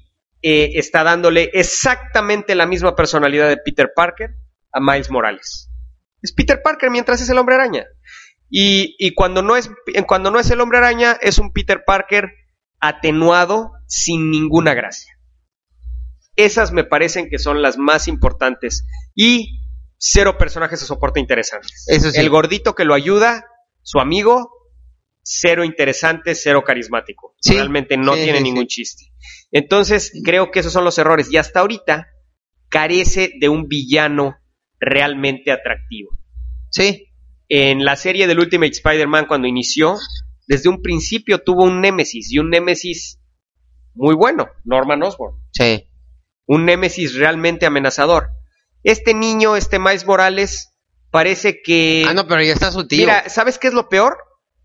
está dándole exactamente la misma personalidad de Peter Parker a Miles Morales. Es Peter Parker mientras es el Hombre Araña. Y cuando no es el Hombre Araña, es un Peter Parker atenuado, sin ninguna gracia. Esas me parecen que son las más importantes. Y 0 personajes de soporte interesantes. Eso sí. El gordito que lo ayuda, su amigo, 0 interesante, 0 carismático. Sí. Realmente no Sí, tiene sí, ningún chiste. Entonces, creo que esos son los errores. Y hasta ahorita carece de un villano realmente atractivo. Sí. En la serie del Ultimate Spider-Man, cuando inició, desde un principio tuvo un némesis, y un némesis muy bueno, Norman Osborn. Sí. Un némesis realmente amenazador. Este niño, este Miles Morales, parece que... No, pero ya está su tío. Mira, ¿sabes qué es lo peor?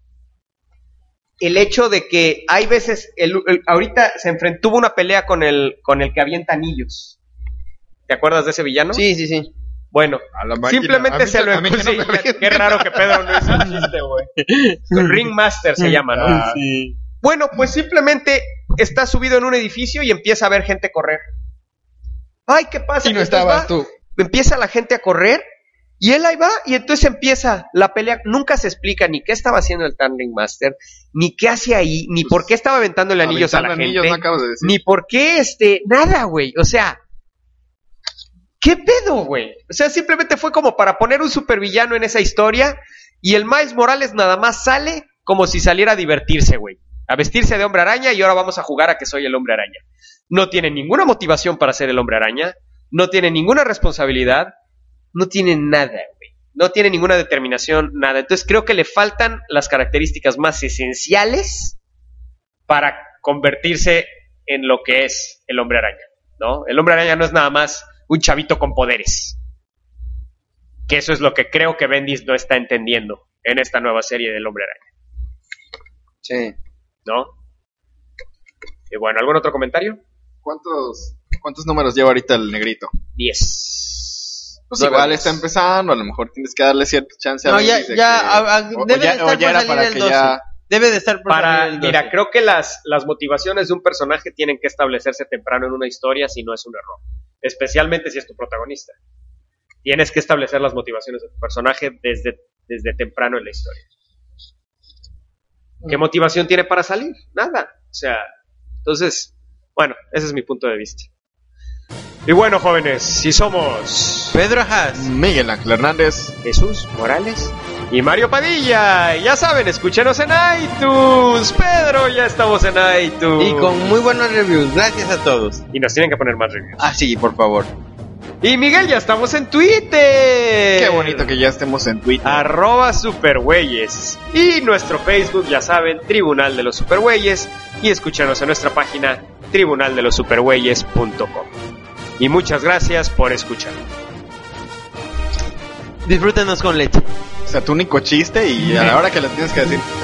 El hecho de que hay veces... ahorita tuvo una pelea con el que avienta anillos. ¿Te acuerdas de ese villano? Sí, sí, sí. Bueno, A la máquina. simplemente A mí se lo a mí que no sí, me ríen. qué raro que Pedro no hizo el chiste, güey. Ringmaster se llama, ¿no? Sí. Bueno, pues simplemente está subido en un edificio y empieza a ver gente correr. Ay, ¿qué pasa? Y no Entonces estabas va, tú. Empieza la gente a correr y él ahí va y entonces empieza la pelea. Nunca se explica ni qué estaba haciendo el Tan Ringmaster, ni qué hacía ahí, ni por qué estaba aventándole anillos a la Aventando anillos, gente, no acabas de decir. ni por qué nada, güey. O sea, ¿qué pedo, güey? O sea, simplemente fue como para poner un supervillano en esa historia y el Miles Morales nada más sale como si saliera a divertirse, güey. A vestirse de Hombre Araña y ahora vamos a jugar a que soy el Hombre Araña. No tiene ninguna motivación para ser el Hombre Araña, no tiene ninguna responsabilidad, no tiene nada, güey. No tiene ninguna determinación, nada. Entonces creo que le faltan las características más esenciales para convertirse en lo que es el Hombre Araña, ¿no? El Hombre Araña no es nada más un chavito con poderes. Que eso es lo que creo que Bendis no está entendiendo en esta nueva serie del Hombre Araña. Sí. ¿No? Y bueno, ¿algún otro comentario? ¿Cuántos números lleva ahorita el negrito? 10. Pues 9 igual más. está empezando, a lo mejor tienes que darle cierta chance a No, Bendis de debe de estar por era salir para el que 12. ya... Debe de estar por salir el 12. Mira, creo que las motivaciones de un personaje tienen que establecerse temprano en una historia, si no es un error. Especialmente si es tu protagonista. Tienes que establecer las motivaciones de tu personaje desde temprano en la historia. ¿Qué motivación tiene para salir? Nada. O sea, entonces, bueno, ese es mi punto de vista. Y bueno, jóvenes, si somos Pedro Haas. Miguel Ángel Hernández. Jesús Morales y Mario Padilla, ya saben, escúchenos en iTunes. Pedro, ya estamos en iTunes. Y con muy buenos reviews. Gracias a todos. Y nos tienen que poner más reviews. Ah, sí, por favor. Y Miguel, ya estamos en Twitter. Qué bonito que ya estemos en Twitter. @supergüeyes. Y nuestro Facebook, ya saben, Tribunal de los Supergüeyes. Y escúchanos en nuestra página tribunaldelosupergüeyes.com. Y muchas gracias por escuchar. Disfrútenos con leche. O sea, tu único chiste y a la hora que lo tienes que decir.